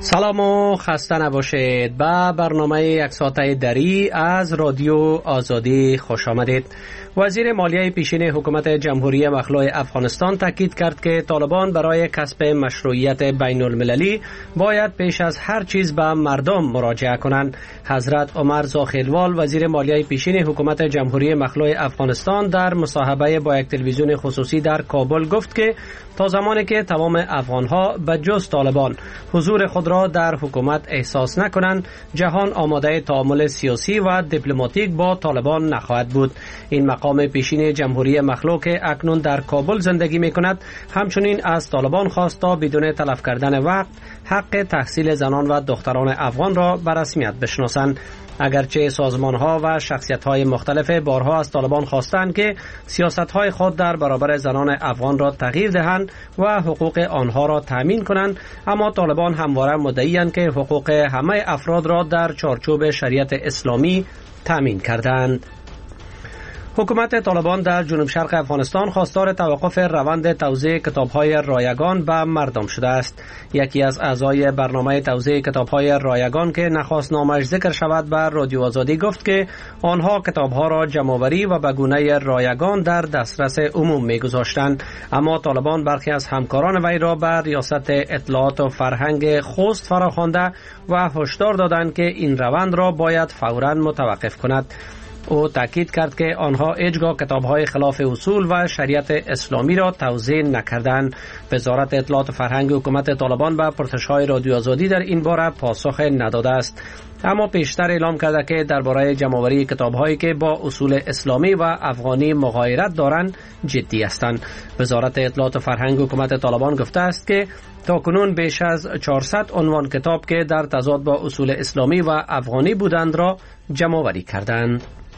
سلام و خسته نباشید. به برنامه یک ساعته دری از رادیو آزادی خوش آمدید. وزیر مالیه پیشین حکومت جمهوری مخلوع افغانستان تاکید کرد که طالبان برای کسب مشروعیت بین المللی باید پیش از هر چیز به مردم مراجعه کنند. حضرت عمر زاخیلوال وزیر مالیه پیشین حکومت جمهوری مخلوع افغانستان در مصاحبه با یک تلویزیون خصوصی در کابل گفت که تا زمانی که تمام افغانها به جز طالبان حضور خود را در حکومت احساس نکنند، جهان آماده تعامل سیاسی و دیپلماتیک با طالبان نخواهد بود. این مقام پیشین جمهوری مخلوع که اکنون در کابل زندگی می کند همچنین از طالبان خواست تا بدون تلف کردن وقت حق تحصیل زنان و دختران افغان را به رسمیت بشناسند. اگرچه سازمان‌ها و شخصیت‌های مختلف بارها از طالبان خواستند که سیاست‌های خود در برابر زنان افغان را تغییر دهند و حقوق آنها را تأمین کنند، اما طالبان همواره مدعی‌اند که حقوق همه افراد را در چارچوب شریعت اسلامی تأمین کردند. حکومت طالبان در جنوب شرق افغانستان خواستار توقف روند توزیع کتاب‌های رایگان به مردم شده است. یکی از اعضای برنامه توزیع کتاب‌های رایگان که نخواست نامش ذکر شود به رادیو آزادی گفت که آنها کتاب‌ها را جمع‌آوری و به گونه رایگان در دسترس عموم می‌گذاشتند، اما طالبان برخی از همکاران وی را به ریاست اطلاعات و فرهنگ خوست فراخوانده و هشدار دادند که این روند را باید فوراً متوقف کند. او تاکید کرد که آنها هیچگاه کتاب‌های خلاف اصول و شریعت اسلامی را توزیع نکردند. وزارت اطلاعات و فرهنگ حکومت طالبان به پرسش‌های رادیو آزادی در این باره پاسخ نداده است، اما پیشتر اعلام کرده که درباره جمع‌آوری کتاب‌هایی که با اصول اسلامی و افغانی مغایرت دارند جدی هستند. وزارت اطلاعات و فرهنگ حکومت طالبان گفته است که تاکنون بیش از 400 عنوان کتاب که در تضاد با اصول اسلامی و افغانی بودند را جمع‌آوری کردند.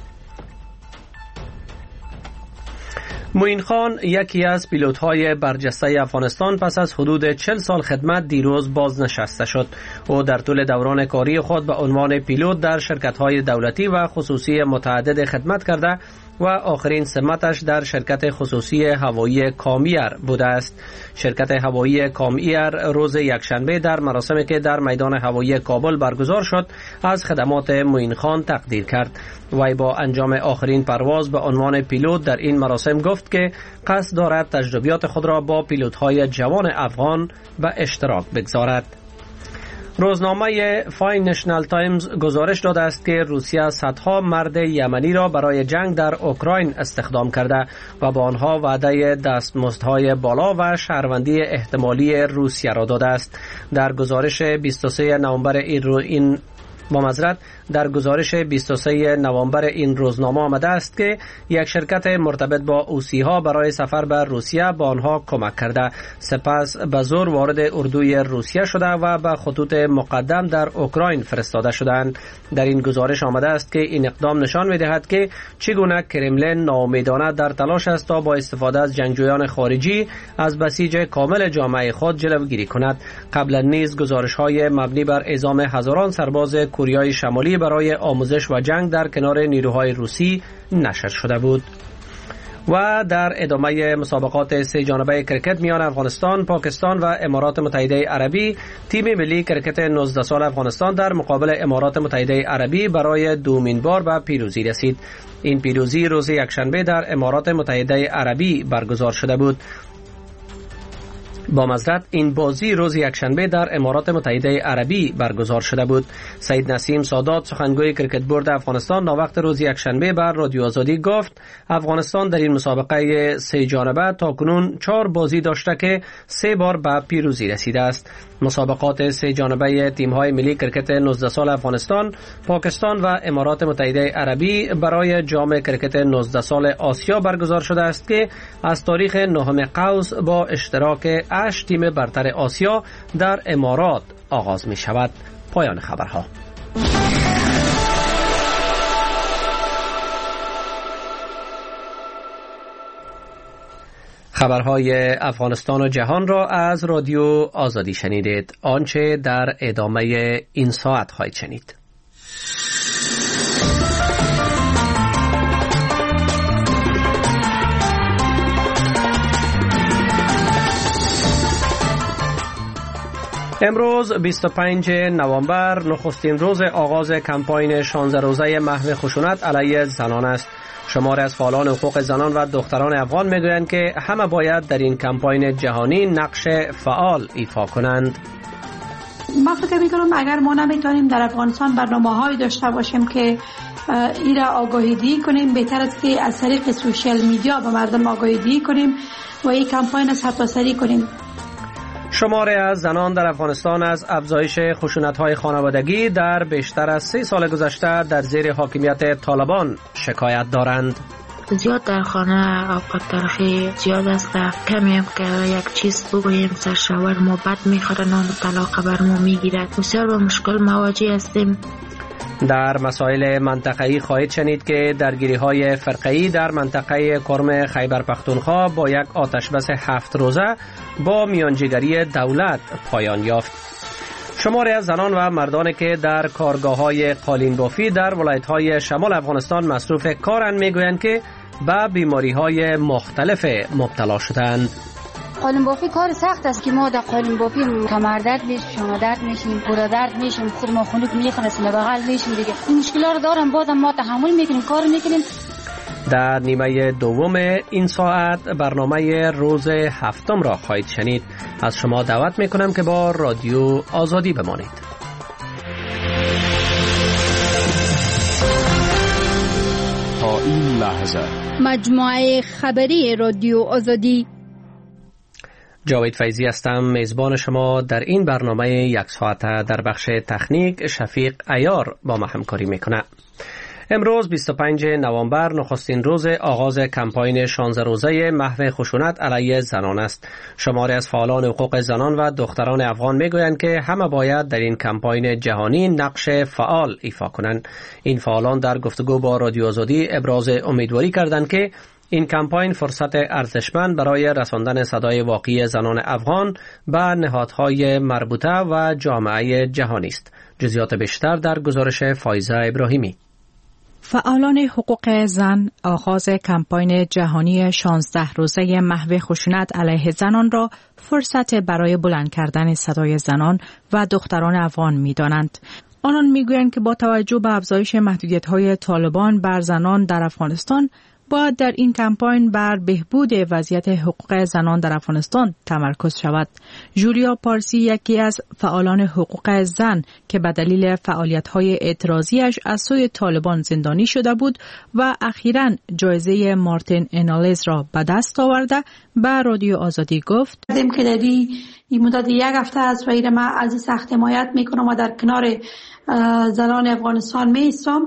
معین خان یکی از پیلوت‌های برجسته افغانستان پس از حدود 40 سال خدمت دیروز بازنشسته شد. او در طول دوران کاری خود به عنوان پیلوت در شرکت‌های دولتی و خصوصی متعدد خدمت کرده و آخرین سمتش در شرکت خصوصی هوایی کامیر بوده است. شرکت هوایی کامیر روز یکشنبه در مراسمی که در میدان هوایی کابل برگزار شد از خدمات معین خان تقدیر کرد. وی با انجام آخرین پرواز به عنوان پیلوت در این مراسم گفت که قصد دارد تجربیات خود را با پیلوت‌های جوان افغان به اشتراک بگذارد. روزنامه فاین نشنال تایمز گزارش داده است که روسیه صدها مرد یمنی را برای جنگ در اوکراین استخدام کرده و با آنها وعده دستمزدهای بالا و شهروندی احتمالی روسیه را داده است. در گزارش 23 نوامبر این روزنامه آمده است که یک شرکت مرتبط با اوسی ها برای سفر به روسیه با آنها کمک کرده، سپس به زور وارد اردوی روسیه شده و به خطوط مقدم در اوکراین فرستاده شدند. در این گزارش آمده است که این اقدام نشان می‌دهد که چگونه کرملین ناامیدانه در تلاش است تا با استفاده از جنگجویان خارجی از بسیج کامل جامعه خود جلوگیری کند. قبلا نیز گزارش‌های مبنی بر اعزام هزاران سرباز کوریای شمالی برای آموزش و جنگ در کنار نیروهای روسی نشر شده بود. و در ادامه مسابقات سه جانبه کرکت میان افغانستان، پاکستان و امارات متحده عربی، تیم ملی کرکت 19 سال افغانستان در مقابل امارات متحده عربی برای دومین بار به پیروزی رسید. این پیروزی روز یکشنبه در امارات متحده عربی برگزار شده بود. این بازی روز یکشنبه در امارات متحده عربی برگزار شده بود. سید نسیم سادات سخنگوی کرکت بورد افغانستان ناوقت روز یکشنبه بر رادیو آزادی گفت افغانستان در این مسابقه سه جانبه تاکنون 4 بازی داشته که 3 بار به پیروزی رسیده است. مسابقات سه جانبه تیم‌های ملی کرکت 19 سال افغانستان، پاکستان و امارات متحده عربی برای جام کرکت 19 سال آسیا برگزار شده است که از تاریخ 9 قوس با اشتراک 8 تیم برتر آسیا در امارات آغاز می شود. پایان خبرها. خبرهای افغانستان و جهان را از رادیو آزادی شنیدید. آنچه در ادامه این ساعت خواهید شنید. امروز 25 نوامبر نخستین روز آغاز کمپاین 16 روزه محو خشونت علیه زنان است. شماری از فعالان حقوق زنان و دختران افغان میگویند که همه باید در این کمپاین جهانی نقش فعال ایفا کنند. ما فکر میکنم اگر ما نمیتونیم در افغانستان برنامه‌هایی داشته باشیم که این را آگاهی کنیم، بهتر است که از طریق سوشال میدیا به مردم آگاهی کنیم و این کمپاین سرتاسری کنیم. شماری از زنان در افغانستان از افزایش خشونت‌های خانوادگی در بیشتر از 3 سال گذشته در زیر حاکمیت طالبان شکایت دارند. زیاد در خانه اوقات تلخی زیاد است. کمی هم که یک چیز بگوییم سرشور ما بد میخوره، نان طلاق بر ما میگیرد. بسیار با مشکل مواجه هستیم. در مسائل منطقه‌ای خواهید شنید که درگیری‌های فرقه‌ای در منطقه کرم خیبر پختونخوا با یک آتشبس 7 روزه با میانجیگری دولت پایان یافت. شماری از زنان و مردانی که در کارگاه‌های قالین بافی در ولایت‌های شمال افغانستان مصروف کارند میگویند که به بیماری‌های مختلف مبتلا شدند. قالین بافی کار سخت است که ما در قالین بافی کمر درد میشیم، شانه درد میشیم، گوده درد میشیم، خود ما خنک میخوریم، بغل میشیم دیگه. این مشکلات رو دارم، بازم ما تحمل میکنیم، کار میکنیم. در نیمه دوم این ساعت برنامه روز هفتم را خواهید شنید. از شما دعوت میکنم که با رادیو آزادی بمانید. تا این لحظه مجموعه خبری رادیو آزادی. جاوید فیضی هستم، میزبان شما در این برنامه یک ساعته. در بخش تکنیک شفیق عیار با ما همکاری میکنه. امروز 25 نوامبر نخستین روز آغاز کمپاین 16 روزه محو خشونت علیه زنان است. شماری از فعالان حقوق زنان و دختران افغان میگویند که همه باید در این کمپاین جهانی نقش فعال ایفا کنند. این فعالان در گفتگو با رادیو آزادی ابراز امیدواری کردند که این کمپاین فرصت ارزشمند برای رساندن صدای واقعی زنان افغان به نهادهای مربوطه و جامعه جهانی است. جزئیات بیشتر در گزارش فایزه ابراهیمی. فعالان حقوق زن آغاز کمپاین جهانی 16 روزه محو خشونت علیه زنان را فرصت برای بلند کردن صدای زنان و دختران افغان می‌دانند. آنان می‌گویند که با توجه به افزایش محدودیت‌های طالبان بر زنان در افغانستان باید در این کمپاین بر بهبود وضعیت حقوق زنان در افغانستان تمرکز شود. جولیا پارسی یکی از فعالان حقوق زن که به دلیل فعالیت‌های اعتراضیش از سوی طالبان زندانی شده بود و اخیراً جایزه مارتین انالیز را به دست آورده به رادیو آزادی گفت: که در این مدت یک هفته است و ایره من از این سخت حمایت میکنم و در کنار زنان افغانستان میستم.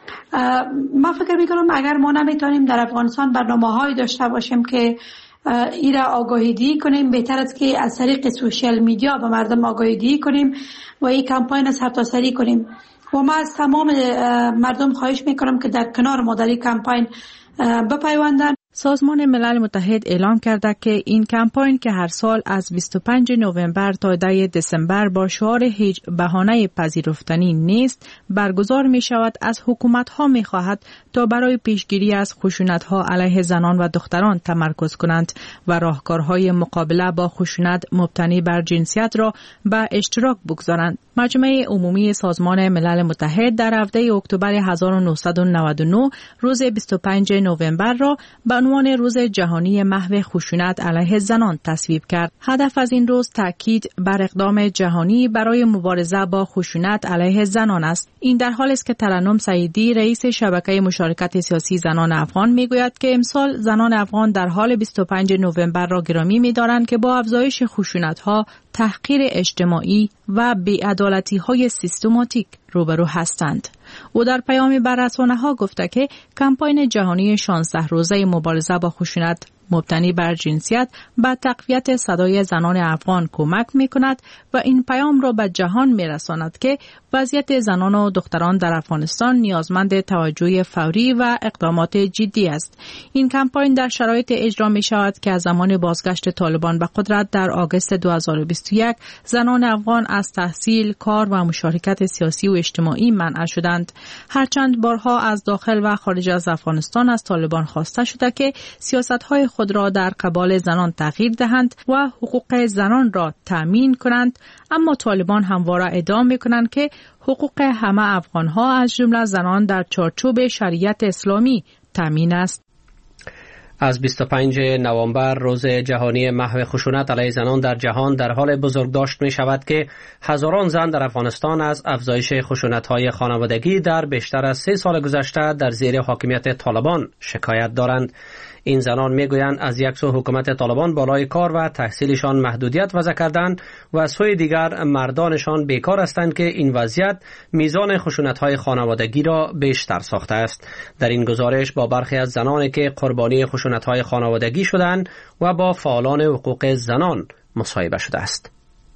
من فکر میکنم اگر ما نمیتونیم در افغانستان برنامه‌هایی داشته باشیم که این را آگاهی کنیم، بهتر است که از طریق سوشال میدیا به مردم آگاهی کنیم و این کمپاین سرتاسری کنیم. و من از تمام مردم خواهش میکنم که در کنار ما در این کمپاین بپیوندن. سازمان ملل متحد اعلام کرده که این کمپاین که هر سال از 25 نوامبر تا 10 دسامبر با شعار هیچ بهانه پذیرفتنی نیست برگزار می شود، از حکومت ها می خواهد تا برای پیشگیری از خشونت ها علیه زنان و دختران تمرکز کنند و راهکارهای مقابله با خشونت مبتنی بر جنسیت را به اشتراک بگذارند. مجمع عمومی سازمان ملل متحد در هفته اکتبر 1999 روز 25 نوامبر را به عنوان روز جهانی محو خشونت علیه زنان تصویب کرد. هدف از این روز تاکید بر اقدام جهانی برای مبارزه با خشونت علیه زنان است. این در حالی است که ترنم سعیدی رئیس شبکه مشارکت سیاسی زنان افغان میگوید که امسال زنان افغان در حال 25 نوامبر را گرامی می‌دارند که با افزایش خشونت‌ها، تحقیر اجتماعی و بی‌عدالتی‌های سیستماتیک روبرو هستند. او در پیامی بر رسانه‌ها گفته که کمپاین جهانی 16 روزه مبارزه با خشونت مبتنی بر جنسیت به تقویت صدای زنان افغان کمک می‌کند و این پیام را به جهان می‌رساند که وضعیت زنان و دختران در افغانستان نیازمند توجه فوری و اقدامات جدی است. این کمپاین در شرایط اجرا می‌شود که از زمان بازگشت طالبان به قدرت در آگوست 2021 زنان افغان از تحصیل، کار و مشارکت سیاسی و اجتماعی منع شدند. هرچند بارها از داخل و خارج از افغانستان از طالبان خواسته شده که سیاست‌های خود را در قبال زنان تغییر دهند و حقوق زنان را تامین کنند، اما طالبان همواره ادعا می‌کنند که حقوق همه افغان‌ها از جمله زنان در چارچوب شریعت اسلامی تامین است. از 25 نوامبر روز جهانی محو خشونت علیه زنان در جهان در حال بزرگداشت می شود که هزاران زن در افغانستان از افزایش خشونت‌های خانوادگی در بیشتر از 3 سال گذشته در زیر حاکمیت طالبان شکایت دارند. این زنان میگویند از یک سو حکومت طالبان بالای کار و تحصیلشان محدودیت وضع کردند و از سوی دیگر مردانشان بیکار هستند که این وضعیت میزان خشونت‌های خانوادگی را بیشتر ساخته است. در این گزارش با برخی از زنانی که قربانی خشونت‌های خانوادگی شدند و با فعالان حقوق زنان مصاحبه شده است.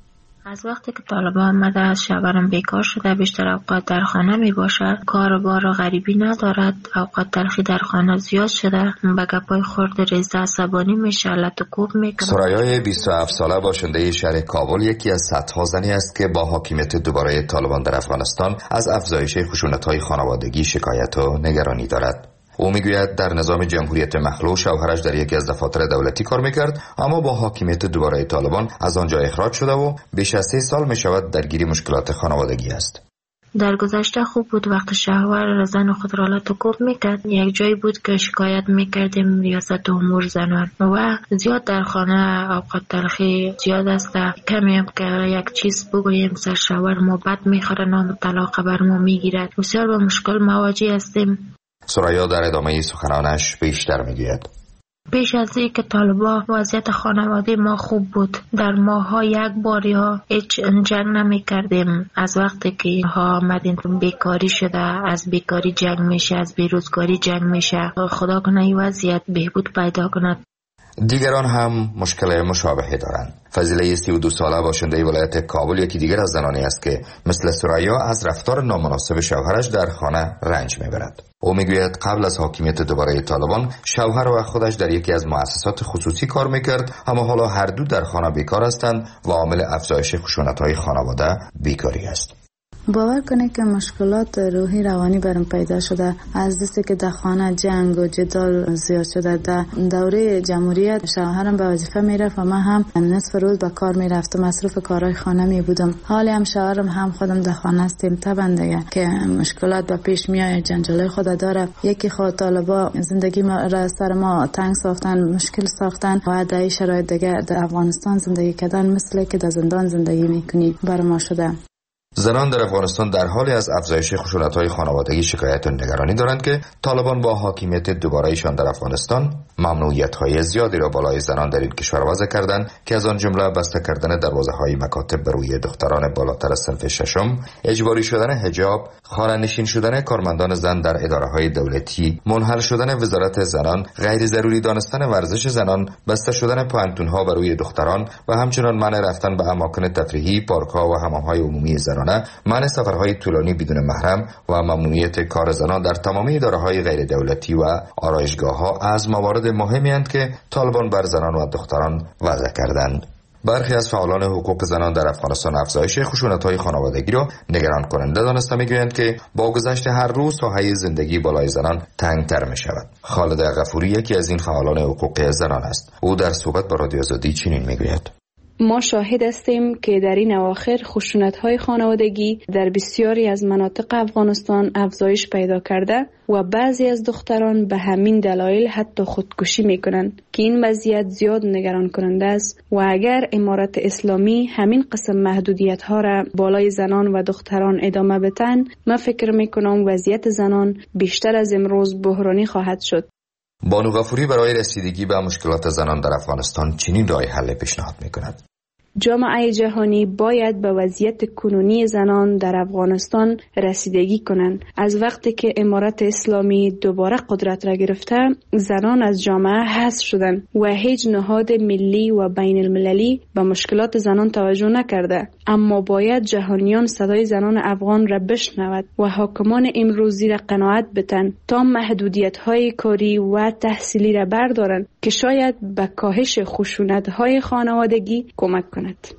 از وقتی که طالبان آمده از شوهرم بیکار شده، بیشتر اوقات در خانه می باشد، کار بار غریبی ندارد، اوقات تلخی در خانه زیاد شده، به گپای خورد ریزه عصبانی میشه، لط و کوب میکنه. سرایای 27 ساله باشنده شهر کابل یکی از صدها زنی است که با حاکمیت دوباره طالبان در افغانستان از افزایش خشونت‌های خانوادگی شکایت و نگرانی دارد. او میگوید در نظام جمهوریت مخلوع شوهرش در یکی از دفاتر دولتی کار میکرد، اما با حاکمیت دوباره طالبان از آنجا اخراج شده و بیش از 3 سال میشود درگیر مشکلات خانوادگی است. در گذشته خوب بود، وقت شوهر زن خود را لط و کوب میکرد. یک جایی بود که شکایت میکردیم ریاست امور زنان و زیاد در خانه اوقات تلخی زیاد است. کمی هم که یک چیز بگوییم سر شوهر ما بد میخوره، نام طلاق بر ما میگیرد. بسیار با مشکل مواجه هستیم. سرایا در ادامه سخنانش بیشتر میگوید: پیش از اینکه طالبان وضعیت خانواده ما خوب بود، در ماها یک بار یا هیچ جنگ نمی کردیم. از وقتی که اینها آمدین بیکاری شده، از بیکاری جنگ میشه، از بیروزگاری جنگ میشه. خدا کنه این وضعیت بهبود پیدا کند. دیگران هم مشکل مشابهی دارند. فضیله 32 ساله باشنده ولایت کابل یکی دیگر از زنانی است که مثل سرایا از رفتار نامناسب شوهرش در خانه رنج میبرد. او میگوید قبل از حاکمیت دوباره طالبان شوهر و خودش در یکی از مؤسسات خصوصی کار میکرد، اما حالا هر دو در خانه بیکار هستند و عامل افزایش خشونت‌های خانواده بیکاری است. باور کنه که مشکلات روحی روانی برام پیدا شده از دستی که در خانه جنگ و جدال زیاد شده. در دوره جمهوریت شوهرم به وظیفه میرفت و من هم نصف روز به کار میرفتم، مصروف کارهای خانه می بودم. حالی هم شوهرم هم خودم در خانه هستیم. طبعا دیگه که مشکلات به پیش میاد، جنجال خود داره. یکی خود طالبا زندگی ما را سر ما تنگ ساختن، مشکل ساختن و در این شرایط دیگه در افغانستان زندگی کردن مثل که در زندان زندگی میکنی بر ما شده. زنان در افغانستان در حالی از افزایش خشونت‌های خانوادگی شکایت و نگرانی دارند که طالبان با حاکمیت دوباره‌ایشان در افغانستان ممنوعیت‌های زیادی را بالای زنان در این کشور وضع کردند که از آن جمله بسته کردن دروازه‌های مکاتب بر روی دختران بالاتر از صنف ششم، اجباری شدن حجاب، خانه‌نشین شدن کارمندان زن در اداره‌های دولتی، منحل شدن وزارت زنان، غیر ضروری دانستن ورزش زنان، بسته شدن پانتون‌ها بر روی دختران و همچنین منع رفتن به اماکن تفریحی، پارک‌ها و حمام‌های عمومی زنان، منع سفرهای طولانی بدون محرم و ممنوعیت کار زنان در تمامی اداره‌های غیر دولتی و آرایشگاه‌ها از موارد مهمی اند که طالبان بر زنان و دختران وضع کردند. برخی از فعالان حقوق زنان در افغانستان افزایش خشونت‌های خانوادگی را نگران کننده دانسته می‌گویند که با گذشت هر روز ساحه زندگی بالای زنان تنگ‌تر می‌شود. خالد غفوری یکی از این فعالان حقوق زنان است. او در صحبت با رادیو آزادی چنین می‌گوید: ما شاهد هستیم که در این اواخر خشونت‌های خانوادگی در بسیاری از مناطق افغانستان افزایش پیدا کرده و بعضی از دختران به همین دلایل حتی خودکشی می‌کنند که این وضعیت زیاد نگران کننده است و اگر امارت اسلامی همین قسم محدودیت‌ها را بالای زنان و دختران ادامه بدن، من فکر می‌کنم وضعیت زنان بیشتر از امروز بحرانی خواهد شد. بانو غفوری برای رسیدگی به مشکلات زنان در افغانستان چنین راه حل پیشنهاد می‌کند: جامعه جهانی باید به وضعیت کنونی زنان در افغانستان رسیدگی کنند. از وقتی که امارت اسلامی دوباره قدرت را گرفته، زنان از جامعه حذف شدند و هیچ نهاد ملی و بین المللی به مشکلات زنان توجه نکرده. اما باید جهانیان صدای زنان افغان را بشنود و حاکمان امروزی را قناعت بدن تا محدودیت‌های کاری و تحصیلی را بردارند که شاید به کاهش خشونت‌های خانوادگی کمک کند.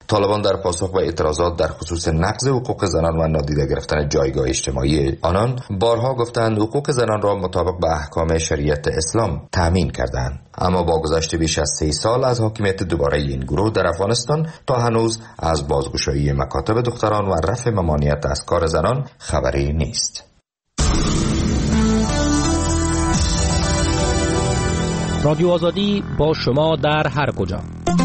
طالبان در پاسخ به اعتراضات در خصوص نقض حقوق زنان و نادیده گرفتن جایگاه اجتماعی آنان بارها گفتند حقوق زنان را مطابق به احکام شریعت اسلام تأمین کردند. اما با گذشت بیش از 3 سال از حاکمیت دوباره این گروه در افغانستان تا هنوز از بازگشایی مکاتب دختران و رفع ممانعت از کار زنان خبری نیست. رادیو آزادی با شما در هر کجا.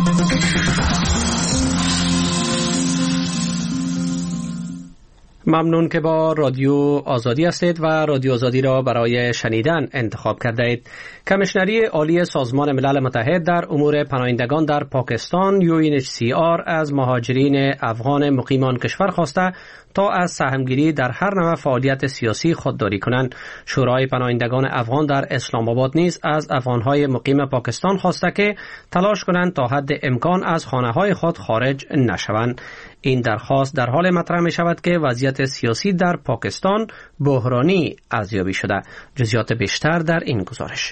ممنون که با رادیو آزادی هستید و رادیو آزادی را برای شنیدن انتخاب کرده اید. کمیشنری عالی سازمان ملل متحد در امور پناهندگان در پاکستان UNHCR از مهاجرین افغان مقیم آن کشور خواسته تا از سهمگیری در هر نوع فعالیت سیاسی خودداری کنند. شورای پناهندگان افغان در اسلام آباد نیز از افغانهای مقیم پاکستان خواسته که تلاش کنند تا حد امکان از خانه‌های خود خارج نشوند. این درخواست در حال مطرح می شود که وضعیت سیاسی در پاکستان بحرانی ارزیابی شده. جزئیات بیشتر در این گزارش.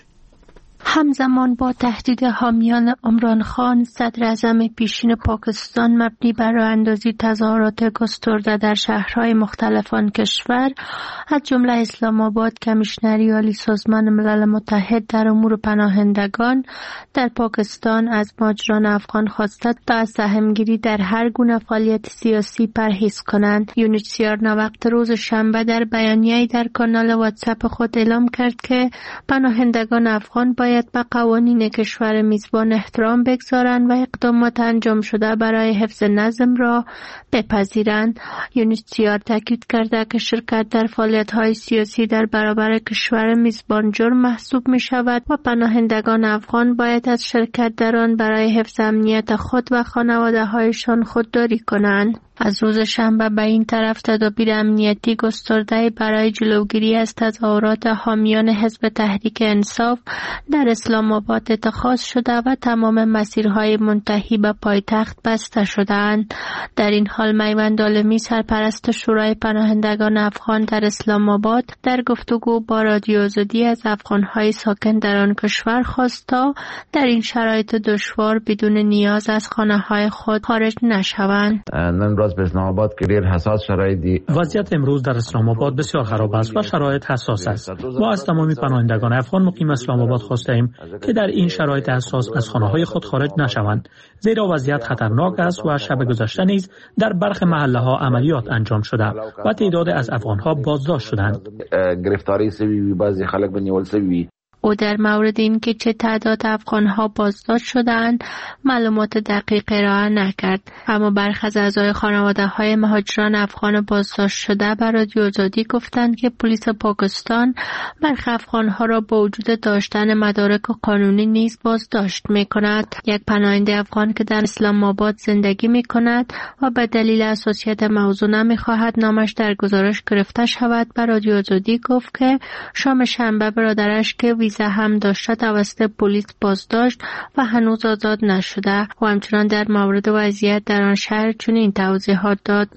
همزمان با تهدید حامیان عمران خان، صدر اعظم پیشین پاکستان مبنی بر راه اندازی تظاهرات گسترده در شهرهای مختلف آن کشور، از جمله اسلام آباد، کمیشنری عالی سازمان ملل متحد در امور پناهندگان در پاکستان از مهاجران افغان خواسته تا از سهمگیری در هر گونه فعالیت سیاسی پرهیز کنند. UNHCR نوبت روز شنبه در بیانیه‌ای در کانال واتساپ خود اعلام کرد که پناهندگان افغان باید به قوانین کشور میزبان احترام بگذارند و اقدامات انجام شده برای حفظ نظم را بپذیرند. UNHCR تاکید کرده که شرکت در فعالیت‌های سیاسی در برابر کشور میزبان جرم محسوب می شود و پناهندگان افغان باید از شرکت در آن برای حفظ امنیت خود و خانواده‌هایشان خودداری کنند. از روز شنبه به این طرف تدابیر امنیتی گسترده برای جلوگیری از تظاهرات حامیان حزب تحریک انصاف در اسلام آباد اتخاذ شده و تمام مسیرهای منتهی به پایتخت بسته شده‌اند. در این حال میوند عالمی، سرپرست شورای پناهندگان افغان در اسلام آباد، در گفتگو با رادیو آزادی از افغان‌های ساکن در آن کشور خواست تا در این شرایط دشوار بدون نیاز از خانه‌های خود خارج نشوند. به اسلام آباد که دیر حساس شرایطی وضعیت امروز در اسلام آباد بسیار خراب است و شرایط حساس است. ما از تمامی پناهندگان افغان مقیم اسلام آباد خواستیم که در این شرایط حساس از خانه‌های خود خارج نشوند، زیرا وضعیت خطرناک است و شب گذشته نیز در برخی محله‌ها عملیات انجام شده و تعداد از افغان‌ها بازداشت شدند. گرفتاری سوی بعضی خلک به نیول سوی. او در مورد این که چه تعداد افغان‌ها بازداشت شدند معلومات دقیق ارائه نکرد، اما برخی از اعضای خانواده‌های مهاجران افغان بازداشت شده به رادیو آزادی گفتند که پلیس پاکستان برخی افغان‌ها را با وجود داشتن مدارک قانونی نیز بازداشت می‌کند. یک پناهنده افغان که در اسلام آباد زندگی می‌کند و به دلیل حساسیت موضوع نمی‌خواهد نامش در گزارش گرفته شود به رادیو آزادی گفت که شام شنبه برادرش که هم داشته توسط پلیس بازداشت و هنوز آزاد نشده و همچنان در مورد وضعیت در آن شهر چنین توضیحات داد.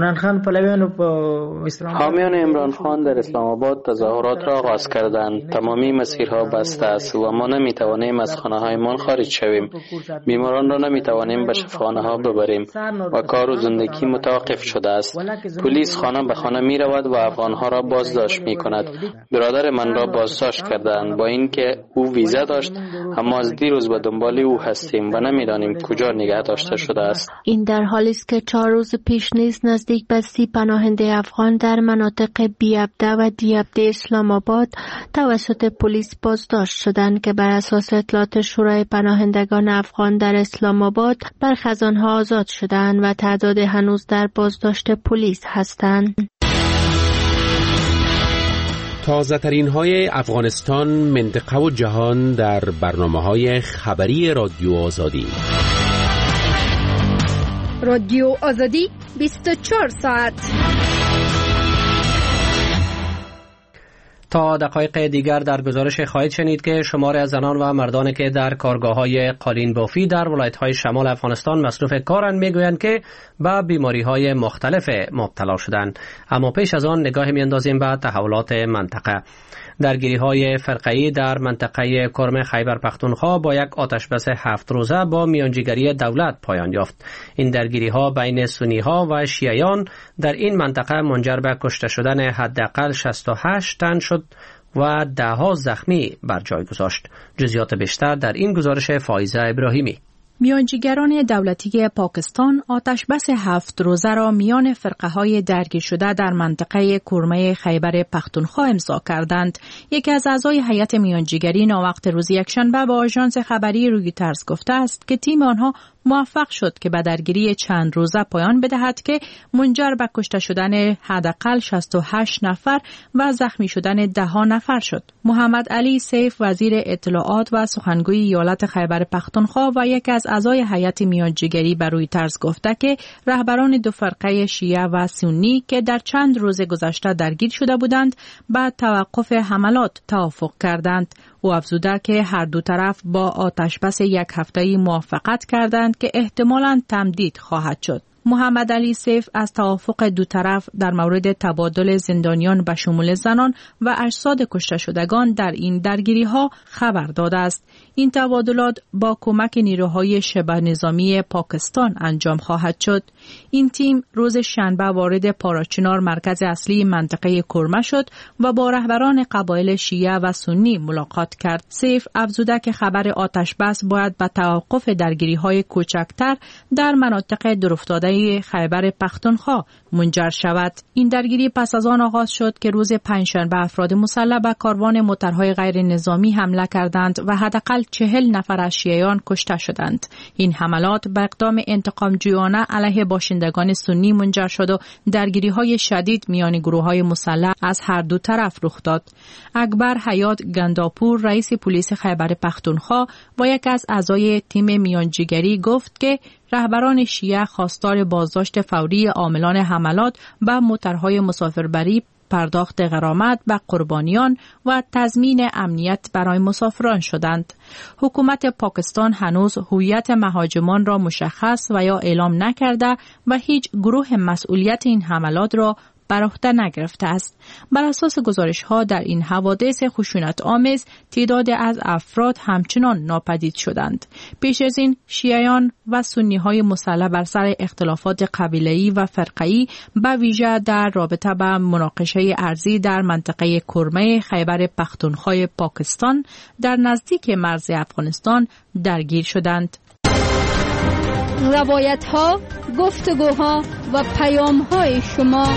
حامیان عمران خان در اسلام آباد تظاهرات را آغاز کردند. تمامی مسیرها بسته است و ما نمیتوانیم از خانه‌هایمان خارج شویم. بیماران را نمیتوانیم به شفاخانه‌ها ببریم و کار و زندگی متوقف شده است. پلیس خانه به خانه می رود و افغان‌ها را بازداشت می کند. برادر من را بازداشت کردند با اینکه او ویزا داشت، اما از دیروز به دنبال او هستیم و نمیدانیم کجا نگه داشته شده است. این در حالی است که 4 روز پیش نیز نزدیک به 30 پناهنده افغان در مناطق بیابده و دیابده اسلام آباد توسط پلیس بازداشت شدند که بر اساس اطلاعات شورای پناهندگان افغان در اسلام آباد برخی از آنها آزاد شدند و تعداد هنوز در بازداشت پلیس هستند. تازه ترین های افغانستان، منطقه و جهان در برنامه‌های خبری رادیو آزادی. رادیو آزادی 24 ساعت. تا دقایق دیگر در گزارش خواهید شنید که شمار از زنان و مردانی که در کارگاه‌های قالین بافی در ولایت‌های شمال افغانستان مصروف کارند میگویند که به بیماری‌های مختلف مبتلا شدند. اما پیش از آن نگاه می‌اندازیم به تحولات منطقه. درگیری‌های فرقه‌ای در منطقه کرم خیبر پختونخوا با یک آتشبس 7 روزه با میانجیگری دولت پایان یافت. این درگیری‌ها بین سنی‌ها و شیعیان در این منطقه منجر به کشته شدن حداقل 68 تن شد و ده‌ها زخمی بر جای گذاشت. جزئیات بیشتر در این گزارش فائزه ابراهیمی. میانجیگران دولتی پاکستان آتشبس 7 روزه را میان فرقه‌های درگیر شده در منطقه کرمه خیبر پختونخوا امضا کردند. یکی از اعضای هیئت میانجیگری ناوقت روز یکشنبه با آژانس خبری رویترز گفته است که تیم آنها موفق شد که به درگیری چند روزه پایان بدهد که منجر به کشته شدن حداقل 68 نفر و زخمی شدن 10 نفر شد. محمد علی سیف وزیر اطلاعات و سخنگوی ایالت خیبر پختونخوا و یک از اعضای هیئت میانجیگری بر رویترز گفته که رهبران دو فرقه شیعه و سنی که در چند روز گذشته درگیر شده بودند با توقف حملات توافق کردند. او افزوده که هر دو طرف با آتشبس یک هفته‌ای موافقت کردند که احتمالاً تمدید خواهد شد. محمد علی سیف از توافق دو طرف در مورد تبادل زندانیان به شمول زنان و اجساد کشته شدگان در این درگیری‌ها خبر داده است. این تبادلات با کمک نیروهای شبه نظامی پاکستان انجام خواهد شد. این تیم روز شنبه وارد پاراچنار مرکز اصلی منطقه کرمه شد و با رهبران قبایل شیعه و سنی ملاقات کرد. سیف افزوده که خبر آتشبس باید به توقف درگیری‌های کوچکتر در مناطق دورافتاده خیبر پختونخوا منجر شود. این درگیری پس از آن آغاز شد که روز پنجشنبه افراد مسلح به کاروان موترهای غیر نظامی حمله کردند و حداقل 40 نفر از شیعیان کشته شدند. این حملات به اقدام انتقامجویانه علیه باشندگان سنی منجر شد و درگیری‌های شدید میان گروه‌های مسلح از هر دو طرف رخ داد. اکبر حیات گنداپور رئیس پلیس خیبر پختونخوا و یک از اعضای تیم میانجیگری گفت که رهبران شیعه خواستار بازداشت فوری عاملان حملات به موترهای مسافربری، پرداخت غرامت به قربانیان و تضمین امنیت برای مسافران شدند. حکومت پاکستان هنوز هویت مهاجمان را مشخص و یا اعلام نکرده و هیچ گروه مسئولیت این حملات را بر عهده نگرفته است. بر اساس گزارش‌ها در این حوادث خشونت آمیز تعداد از افراد همچنان ناپدید شدند. پیش از این شیعیان و سنی‌های مسلح بر سر اختلافات قبیله‌ای و فرقه‌ای به ویژه در رابطه با مناقشه ارضی در منطقه کرمه خیبر پختونخوا پاکستان در نزدیک مرز افغانستان درگیر شدند. روایت‌ها، گفتگوها و پیام‌های شما.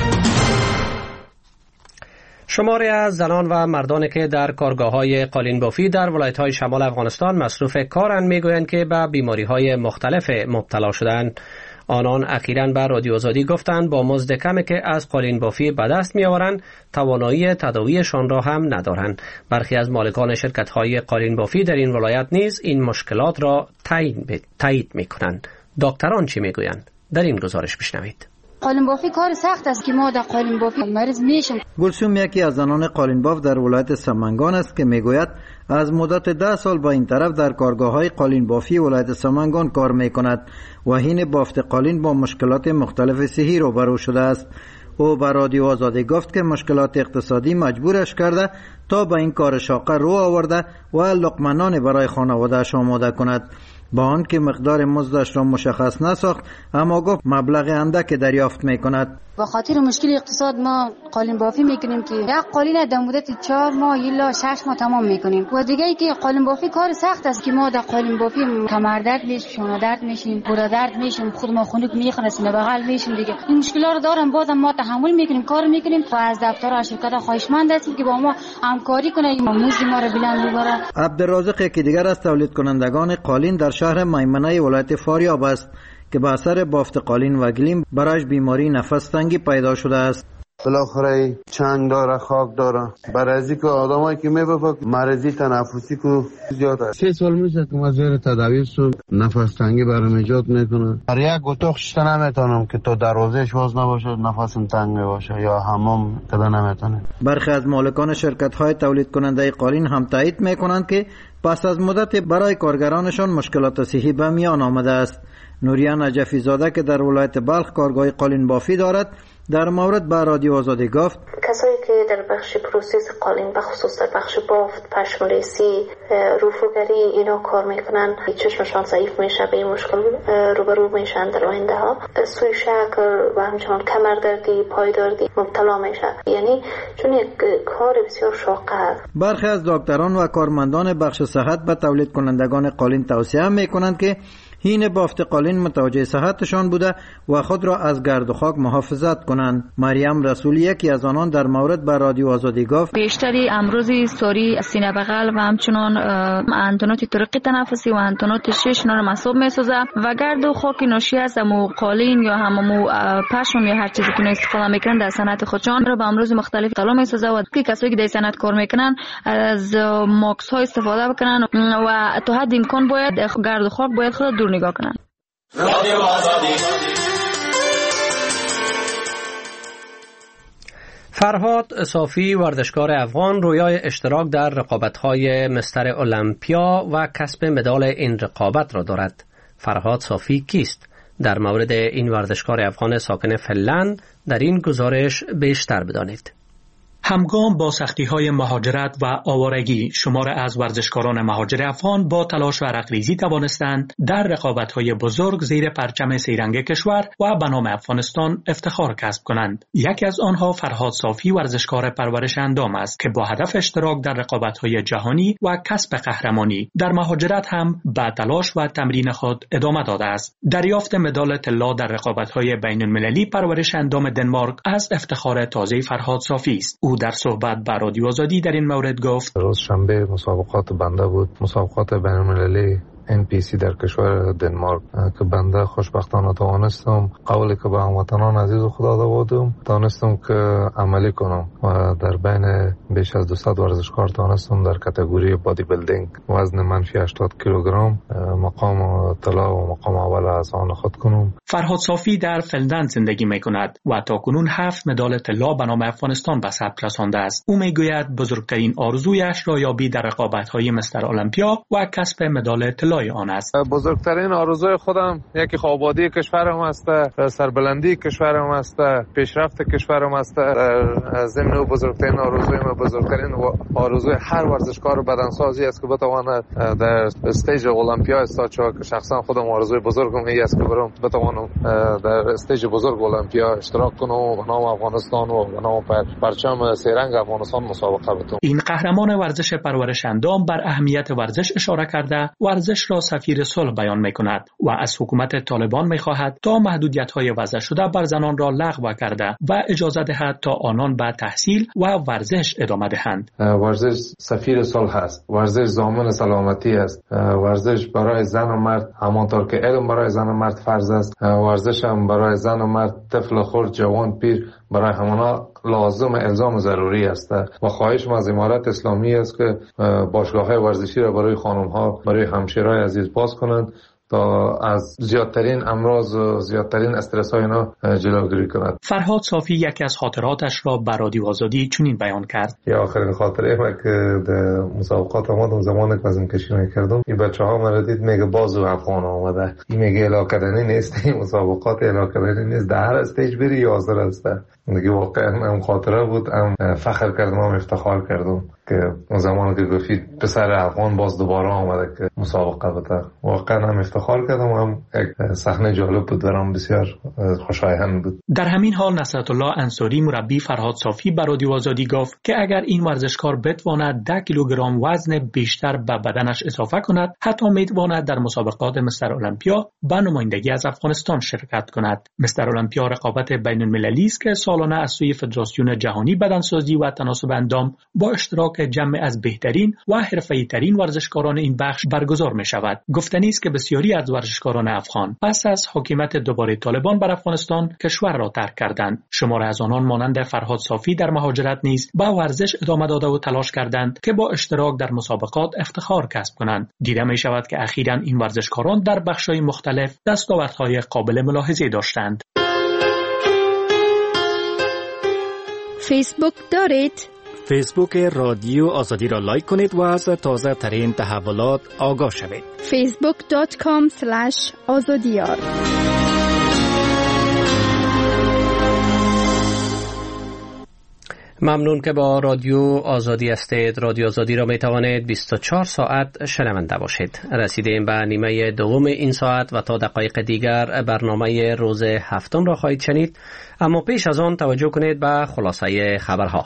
شماری از زنان و مردانی که در کارگاه‌های قالین بافی در ولایت‌های شمال افغانستان مصروف کارند میگویند که به بیماری‌های مختلف مبتلا شدند. آنان اخیراً به رادیو آزادی گفتند با مزد کمی که از قالین بافی به دست می‌آورند توانایی تداویشان را هم ندارند. برخی از مالکان شرکت‌های قالین بافی در این ولایت نیز این مشکلات را تایید می‌کنند. دکتران چی میگویند؟ در این گزارش بشنوید. قالین بافی کار سخت است که ما در قالین بافی مریض میشیم. گلسوم یکی از زنان قالین باف در ولایت سمنگان است که میگوید از مدت 10 سال با این طرف در کارگاه‌های قالین بافی ولایت سمنگان کار میکند و حین بافت قالین با مشکلات مختلف صحی روبرو شده است. او به رادیو آزادی گفت که مشکلات اقتصادی مجبورش کرده تا به این کار شاقه رو آورده و لقمه برای خانواده‌اش آماده کند. با آن که مقدار مزدش را مشخص نساخت، اما گفت مبلغ اندک دریافت میکند. با خاطر مشکل اقتصاد ما قالین بافی میکنیم که یک قالین در مدت 4 ماه الا 6 ماه تمام میکنیم. و دیگه ای که قالین بافی کار سخت است که ما در قالین بافی کمر درد میشیم، شانه درد میشیم، گوره درد میشیم، خود ما خنک میخوره، سینه بغل میشیم. دیگه این مشکلات رو دارم، بازم ما تحمل میکنیم، کار میکنیم و از دفتر و شرکت خواهشمند هستیم که با ما همکاری کنه، مزد ما رو بلند ببره. عبدالرازق یکی دیگر از تولید کنندگان قالین در شهر میمنه ولایت فاریاب است که به اثر بافت قالین و گلیم برایش بیماری نفس تنگی پیدا شده است. بالاخره چنگ داره، خاک داره. برای از اینکه آدمایی که میبافه مرضی تنفسی کو زیاد است. 3 سال میشه که ما زیر تداوی سو نفس تنگی برام ایجاد میکنه. برای یک اتاق شته نمیتونم که تو دروازه‌اش باز نباشه نفسم تنگ میباشه یا حمام کده نمیتونه. برخی از مالکان شرکت‌های تولید کننده قالین هم تایید میکنند که پس از مدت برای کارگرانشان مشکلات صحی به میان آمده است. نوریا نجفی زاده که در ولایت بلخ کارگاه قالین بافی دارد در مورد به رادیو آزادی گفت کسایی که در بخش پروسس قالین به خصوص در بخش بافت، پشم‌ریزی، رفوگری اینا کار میکنن چشمشان ضعیف میشه، به این مشکل روبرو میشن در آینده ها. سوی شکر و همچنان کمردردی، پایدردی مبتلا میشه، یعنی چون یک کار بسیار شاق است. برخی از دکتران و کارمندان بخش صحت به تولید کنندگان قالین توصیه میکنند که هین بافت قالین متوجه صحتشان بوده و خود را از گرد و خاک محافظت کنند. مریم رسولی یکی از آنان در مورد به رادیو آزادی گفت بیشتری امروزی سوری سینه بغل و همچنان انتونات طرق تنفسی و انتونات شش نار مصاب میسازه و گرد و خاک ناشی از مو قالین یا هممو پشم یا هر چیزی که استفاده میکنن در صنعت خودشان را به امروز مختلف طلا میسازه و کسایی که در صنعت کار میکنن از ماکس ها استفاده بکنن و تا حد امکان باید گرد و خاک باید خود دور نگاه کنن. فرهاد صافی ورزشکار افغان رویای اشتراک در رقابت‌های مستر المپیا و کسب مدال این رقابت را دارد. فرهاد صافی کیست؟ در مورد این ورزشکار افغان ساکن فنلند در این گزارش بیشتر بدانید. همگام با سختی‌های مهاجرت و آوارگی شمار از ورزشکاران مهاجر افغان با تلاش و عرق‌ریزی توانستند در رقابت‌های بزرگ زیر پرچم سه‌رنگ کشور و به نام افغانستان افتخار کسب کنند. یکی از آنها فرهاد صافی ورزشکار پرورش اندام است که با هدف اشتراک در رقابت‌های جهانی و کسب قهرمانی در مهاجرت هم به تلاش و تمرین خود ادامه داده است. دریافت مدال طلا در رقابت‌های بین‌المللی پرورش اندام دنمارک از افتخار تازه فرهاد صافی است. او در صحبت با رادیو آزادی در این مورد گفت روز شنبه مسابقات بنده بود، مسابقات بین‌المللی NPC در کشور دنمارک که بنده خوشبختانه توانستم قولی که به هموطنان عزیز خدا داده بودم توانستم که عملی کنم و در بین بیش از 200 ورزشکار توانستم در کاتگوری بادی بیلدینگ وزن منفی 80 کیلوگرم مقام طلا و مقام اول از آن خود کنم. فرهاد صافی در فنلند زندگی می‌کند و تاکنون 7 مدال طلا به نام افغانستان به ثبت رسانده است. او میگوید بزرگترین آرزویش را یابی در رقابت‌های مستر المپیا و کسب مدال طلا آن است. بزرگترین آرزوی خودم یکی آبادی کشورم است، سربلندی کشورم است، پیشرفت کشورم است. ضمن بزرگترین آرزوی ما، بزرگترین آرزوی هر ورزشکار بدنسازی است که بتواند در استیج المپیا استاد که شخصا خودم آرزوی بزرگم این است که برم بتوانم در استیج بزرگ المپیا اشتراک کنم و به نام افغانستان و به نام پرچم سه‌رنگ افغانستان مسابقه بتم. این قهرمان ورزش پرورش اندام بر اهمیت ورزش اشاره کرده ورزش را سفیر صلح بیان می‌کند و از حکومت طالبان می‌خواهد تا محدودیت‌های وضع شده بر زنان را لغو کرده و اجازه دهد تا آنان به تحصیل و ورزش ادامه دهند. ورزش سفیر صلح است، ورزش ضامن سلامتی است، ورزش برای زن و مرد همانطور که علم برای زن و مرد فرض است، ورزش هم برای زن و مرد، طفل، خرد، جوان، پیر برای همانا لازم الزام ضروری است و خواهش از امارت اسلامی است که باشگاه‌های ورزشی را برای خانم‌ها، برای همشیرهای عزیز باز کنند تا از زیادترین امراض و زیادترین استرس های اینا جلوگیری کند. فرهاد صافی یکی از خاطراتش را به رادیو آزادی چنین بیان کرد. یا آخرین خاطره ما که در مسابقات آمدم زمانی که وزن کشی می‌کردم این بچه‌ها مرا دید میگه بازو افغان آمده، این میگه علاقه‌داری نیست، این مسابقات علاقه‌داری نیست، در هر استیج بری حاضر است. دیگه واقعا هم خاطره بود، هم فخر کردم، هم افتخار کردم که اون زمانی که گفتید پسر افغان باز دوباره آمده که مسابقه بده، واقعا هم افتخار کردم، هم یک صحنه جالب بود برام، بسیار خوشایند بود. در همین حال نصرت الله انصاری مربی فرهاد صافی به رادیو آزادی گفت که اگر این ورزشکار بتواند 10 کیلوگرم وزن بیشتر به بدنش اضافه کند حتی میتواند در مسابقات مستر المپیا به نمایندگی از افغانستان شرکت کند. مستر المپیا رقابت بین المللی است که سالانه از سوی فدراسیون جهانی بدنسازی و تناسب اندام با اشتراک مسابقات جمع از بهترین و حرفه‌ای ترین ورزشکاران این بخش برگزار می شود. گفتنی است که بسیاری از ورزشکاران افغان پس از حکومت دوباره طالبان بر افغانستان کشور را ترک کردند. شمار از آنان مانند فرهاد صافی در مهاجرت نیز به ورزش ادامه داده و تلاش کردند که با اشتراک در مسابقات افتخار کسب کنند. دیده می شود که اخیراً این ورزشکاران در بخش‌های مختلف دستاوردهای قابل ملاحظه داشتند. فیسبوک دارید؟ فیسبوک رادیو آزادی را لایک کنید و از تازه ترین تحولات آگاه شوید. facebook.com/azadiyar. ممنون که با رادیو آزادی هستید. رادیو آزادی را می توانید 24 ساعت شنونده باشید. رسیدیم به نیمه دوم این ساعت و تا دقایق دیگر برنامه روز هفتم را خواهید شنید، اما پیش از آن توجه کنید به خلاصه خبرها.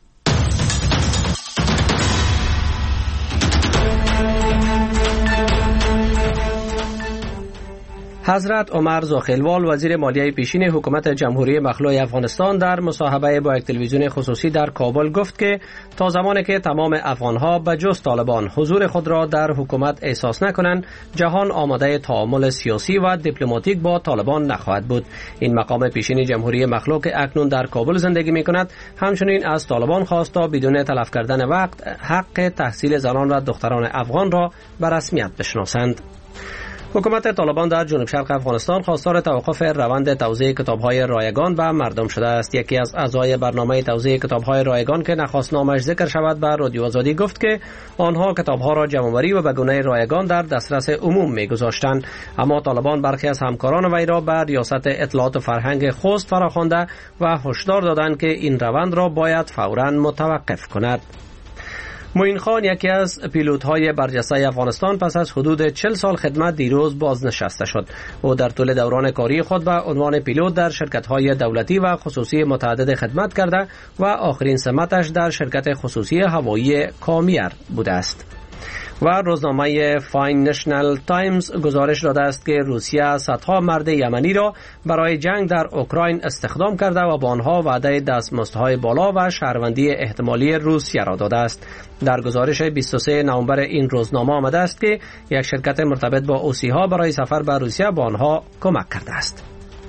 حضرت عمر زاخیلوال وزیر مالیه پیشین حکومت جمهوری مخلوع افغانستان در مصاحبه با یک تلویزیون خصوصی در کابل گفت که تا زمانی که تمام افغانها به جز طالبان حضور خود را در حکومت احساس نکنند، جهان آماده تعامل سیاسی و دیپلماتیک با طالبان نخواهد بود. این مقام پیشین جمهوری مخلوع که اکنون در کابل زندگی می‌کند، همچنین از طالبان خواست تا بدون تلف کردن وقت حق تحصیل زنان و دختران افغان را به رسمیت بشناسند. حکومت طالبان در جنوب شرق افغانستان خواستار توقف روند توزیع کتاب‌های رایگان به مردم شده است. یکی از اعضای برنامه توزیع کتاب‌های رایگان که نخواست نامش ذکر شود به رادیو آزادی گفت که آنها کتاب‌ها را جمع‌آوری و به گونه رایگان در دسترس عموم می‌گذاشتند، اما طالبان برخی از همکاران وی را به ریاست اطلاعات و فرهنگ خوست فراخوانده و هشدار دادند که این روند را باید فوراً متوقف کند. معین خان یکی از پیلوت‌های برجسته افغانستان پس از حدود 40 سال خدمت دیروز بازنشسته شد. او در طول دوران کاری خود به عنوان پیلوت در شرکت‌های دولتی و خصوصی متعدد خدمت کرده و آخرین سمتش در شرکت خصوصی هوایی کامیر بوده است. و روزنامه فاین نشنل تایمز گزارش داده است که روسیه صدها مرد یمنی را برای جنگ در اوکراین استخدام کرده و با آنها وعده دستمزدهای بالا و شهروندی احتمالی روسیه را داده است. در گزارش 23 نوامبر این روزنامه آمده است که یک شرکت مرتبط با اوسیها برای سفر به روسیه با آنها کمک کرده است.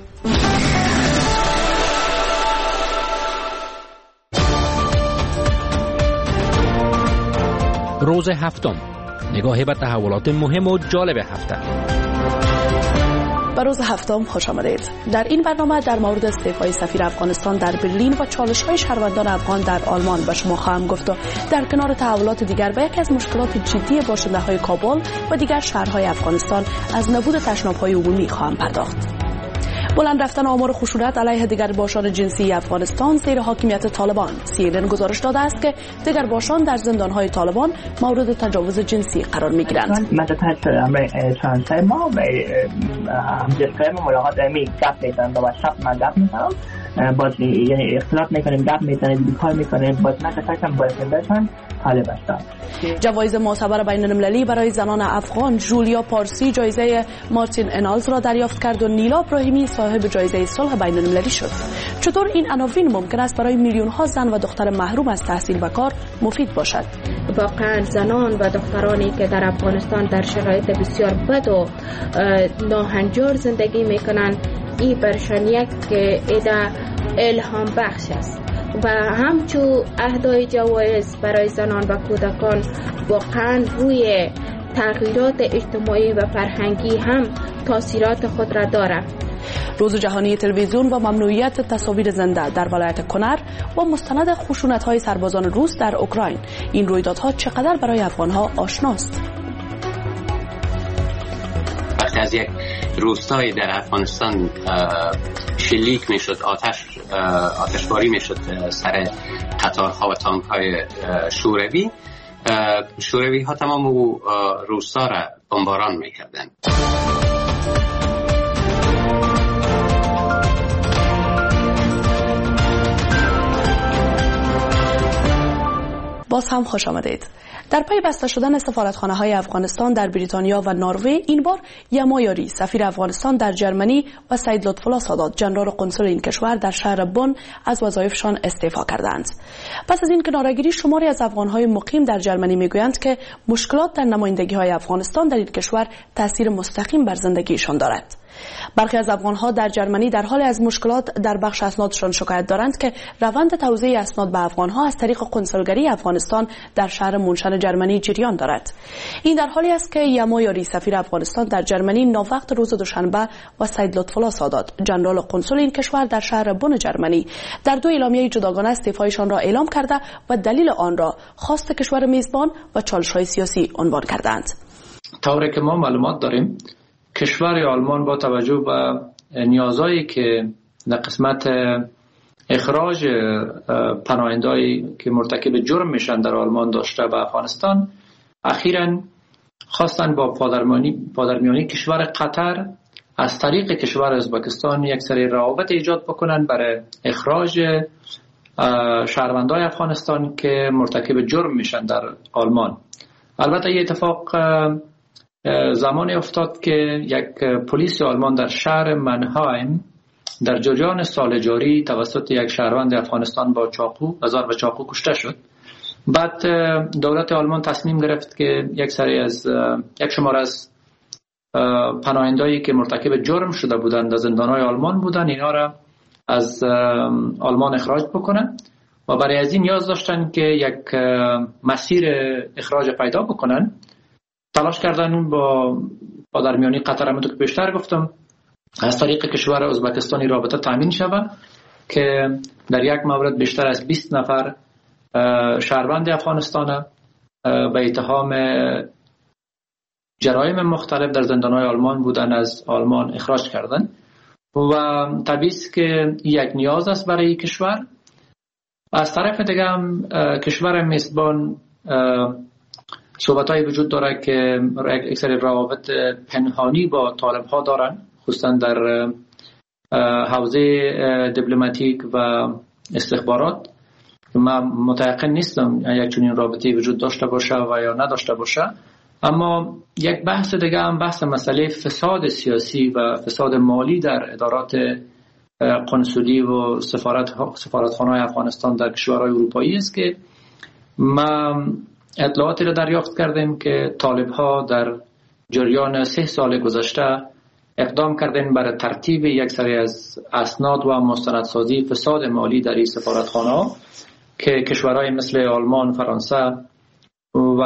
روز هفتم، نگاهی به تحولات مهم و جالب هفته. به روز هفتم خوش آمدید. در این برنامه در مورد استعفای سفیر افغانستان در برلین و چالش‌های شهروندان افغان در آلمان به شما خواهم گفت و در کنار تحولات دیگر به یکی از مشکلات جدی باشنده‌های کابل و دیگر شهرهای افغانستان از نبود تشناب‌های عمومی خواهم پرداخت. بلند رفتن آمار خشونت علیه دگرباشان جنسی افغانستان زیر حاکمیت طالبان. CNN گزارش داده است که دگرباشان در زندان‌های طالبان مورد تجاوز جنسی قرار می‌گیرند. من تحت امر ترانسفر ما و همجنس‌های ملاقات گپ می‌زنم و شب من گپ می‌زنم، باز یعنی اختلاط می‌کنیم، گپ می‌زنیم، بیکار می‌کنیم، باز من تحتم بایستندشان طالب هستم. جوایز معتبر بین‌المللی برای زنان افغان، جولیا پارسی جایزه مارتین انالز را دریافت کرد و نیلا ابراهیمی صاحب جایزه صلح بین‌المللی شد. چطور این عناوین ممکن است برای میلیون‌ها زن و دختر محروم از تحصیل و کار مفید باشد؟ واقعا زنان و دخترانی که در افغانستان در شرایط بسیار بد و ناهنجار زندگی میکنند، این برشان یک ایده الهام بخش است و همچو اهدای جوایز برای زنان و کودکان واقعا روی تغییرات اجتماعی و فرهنگی هم تاثیرات خود را دارد. روز جهانی تلویزیون و ممنوعیت تصاویر زنده در ولایت کنر و مستند خشونت‌های سربازان روس در اوکراین. این رویدادها چقدر برای افغان‌ها آشناست؟ وقتی از یک روستایی در افغانستان شلیک میشد، آتشباری میشد سر قطارها و تانک‌های شوروی ها تمام روستا را بمباران میکردند. باز هم خوش آمدید. در پی بسته شدن سفارتخانه‌های افغانستان در بریتانیا و نروژ، این بار یما یاری سفیر افغانستان در جرمنی و سید لطف‌الله سادات ژنرال قنسل این کشور در شهر بن از وظایفشان استعفا کردند. پس از این کناره‌گیری، شماری از افغان‌های مقیم در جرمنی میگویند که مشکلات در نمایندگی‌های افغانستان در این کشور تأثیر مستقیم بر زندگیشان دارد. برخی از افغان‌ها در جرمنی در حال از مشکلات در بخش اسنادشان شکایت دارند که روند توزیع اسناد به افغان‌ها از طریق کنسولگری افغانستان در شهر مونشن جرمنی جریان دارد. این در حالی است که یما یاری سفیر افغانستان در جرمنی ناوقت روز دوشنبه و سید لطف‌الله سادات ژنرال قنسل این کشور در شهر بن جرمنی در دو اعلامیه جداگانه استعفایشان را اعلام کرده و دلیل آن را خواست کشور میزبان و چالش‌های سیاسی عنوان کردند. طوری که ما معلومات داریم، کشور آلمان با توجه به نیازهایی که در قسمت اخراج پناهنده‌ای که مرتکب جرم میشن در آلمان داشته به افغانستان، اخیراً خواستن با پادرمیانی کشور قطر از طریق کشور ازبکستان یک سری روابط ایجاد بکنن برای اخراج شهروندان افغانستان که مرتکب جرم میشن در آلمان. البته این اتفاق زمانی افتاد که یک پلیس آلمان در شهر منهایم در جریان سال جاری توسط یک شهروند افغانستان با چاقو کشته شد. بعد دولت آلمان تصمیم گرفت که یک شمار از پناهنده‌ای که مرتکب جرم شده بودند در زندان‌های آلمان بودند، اینا را از آلمان اخراج بکنن و برای از این نیاز داشتن که یک مسیر اخراج پیدا بکنن. تلاش کردن با پادرمیانی قطر، همونطور که پیشتر گفتم، از طریق کشور ازبکستانی رابطه تامین شود که در یک مورد بیشتر از 20 نفر شهروند افغانستان به اتهام جرایم مختلف در زندان‌های آلمان بودن از آلمان اخراج کردن و طبیعی است که یک نیاز است برای کشور. از طرف دیگه هم کشور میزبان صحبت‌های وجود داره که یک سری روابط پنهانی با طالب‌ها دارن، خصوصا در حوزه دیپلماتیک و استخبارات. من متأکد نیستم یک چنین رابطه‌ای وجود داشته باشه و یا نداشته باشه، اما یک بحث دیگه هم بحث مسئله فساد سیاسی و فساد مالی در ادارات قنسولی و سفارتخانه‌های افغانستان در کشورهای اروپایی است که ما اطلاعاتی را دریافت کردیم که طالب‌ها در جریان 3 سال گذشته اقدام کردن برای ترتیب یک سری از اسناد و مستندسازی فساد مالی در این سفارتخانه‌ها که کشورهای مثل آلمان، فرانسه و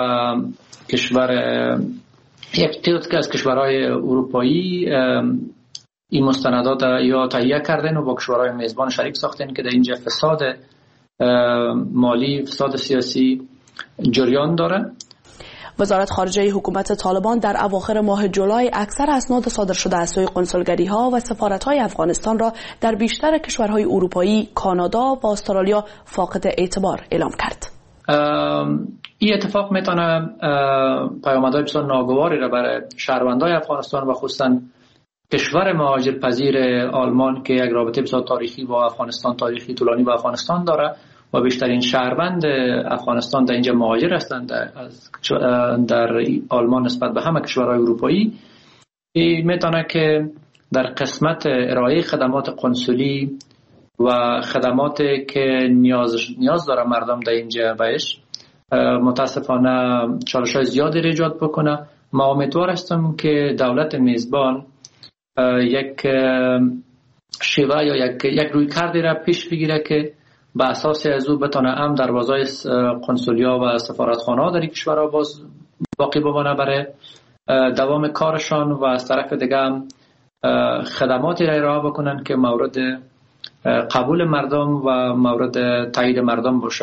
یک تعداد از کشورهای اروپایی این مستندات یا تهیه کردن و با کشورهای میزبان شریک ساختن که در اینجا فساد مالی، فساد سیاسی جریان داره. وزارت خارجه حکومت طالبان در اواخر ماه جولای اکثر اسناد صادر شده از سوی قنسولگری‌ها و سفارت‌های افغانستان را در بیشتر کشورهای اروپایی، کانادا و استرالیا فاقد اعتبار اعلام کرد. این اتفاق میتونه پیامدهای بسیار ناگواری را برای شهروندان افغانستان و خصوصا کشور مهاجرپذیر آلمان که یک رابطه بسیار تاریخی با افغانستان، تاریخی طولانی با افغانستان داره و بیشترین شهروند افغانستان در اینجا مهاجر هستند در آلمان نسبت به همه کشورهای اروپایی. این میتونه که در قسمت ارائه خدمات قنسولی و خدماتی که نیاز داره مردم در اینجا بهش متاسفانه چالش‌های زیادی ایجاد بکنه. ما امیدوار هستم که دولت میزبان یک شیوه یا یک رویکردی را پیش بگیره که به اساس از او بتونه هم دروازه‌های قنسولیا و سفارتخانه‌ها در این کشورها باز باقی بمانه برای دوام کارشان و از طرف دیگه هم خدماتی را ارائه بکنن که مورد قبول مردم و مورد تایید مردم باشه.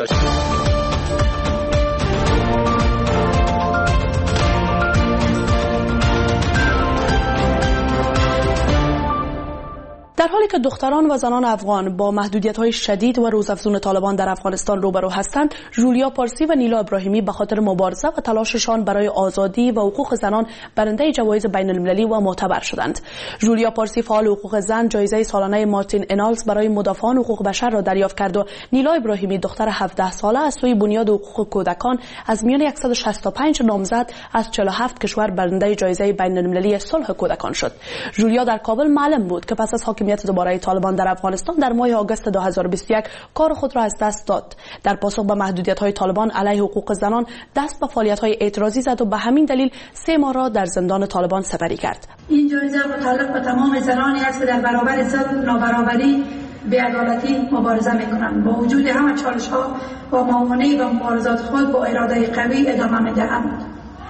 در حالی حالی که دختران و زنان افغان با محدودیت‌های شدید و روزافزون طالبان در افغانستان روبرو هستند، جولیا پارسی و نیلا ابراهیمی به خاطر مبارزه و تلاششان برای آزادی و حقوق زنان برنده جوایز بین‌المللی و معتبر شدند. جولیا پارسی فعال حقوق زن جایزه سالانه مارتین اینالز برای مدافعان حقوق بشر را دریافت کرد و نیلا ابراهیمی دختر 17 ساله از سوی بنیاد حقوق کودکان از میان 165 نامزد از 47 کشور برنده جایزه بین‌المللی صلح کودکان شد. جولیا در کابل معلم بود که پس از حاکمیت دوباره طالبان در افغانستان در ماه آگوست 2021 کار خود را از دست داد. در پاسخ به محدودیت‌های طالبان علیه حقوق زنان دست به فعالیت‌های اعتراضی زد و به همین دلیل 3 ماه را در زندان طالبان سپری کرد. این جایزه متعلق به تمام زنانی است که در برابر ظلم، نابرابری، بی‌عدالتی مبارزه می‌کنند. با وجود همه چالش‌ها و موانع و مبارزات خود با اراده قوی ادامه می‌دهند.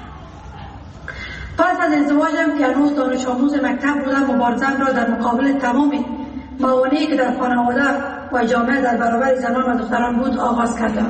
پس از ازدواجم که هنوز دانش آموز مکتب بودم، مبارزه‌ام را در مقابل تمام موانعی که در خانواده و جامعه در برابر زنان و دختران بود آغاز کردم.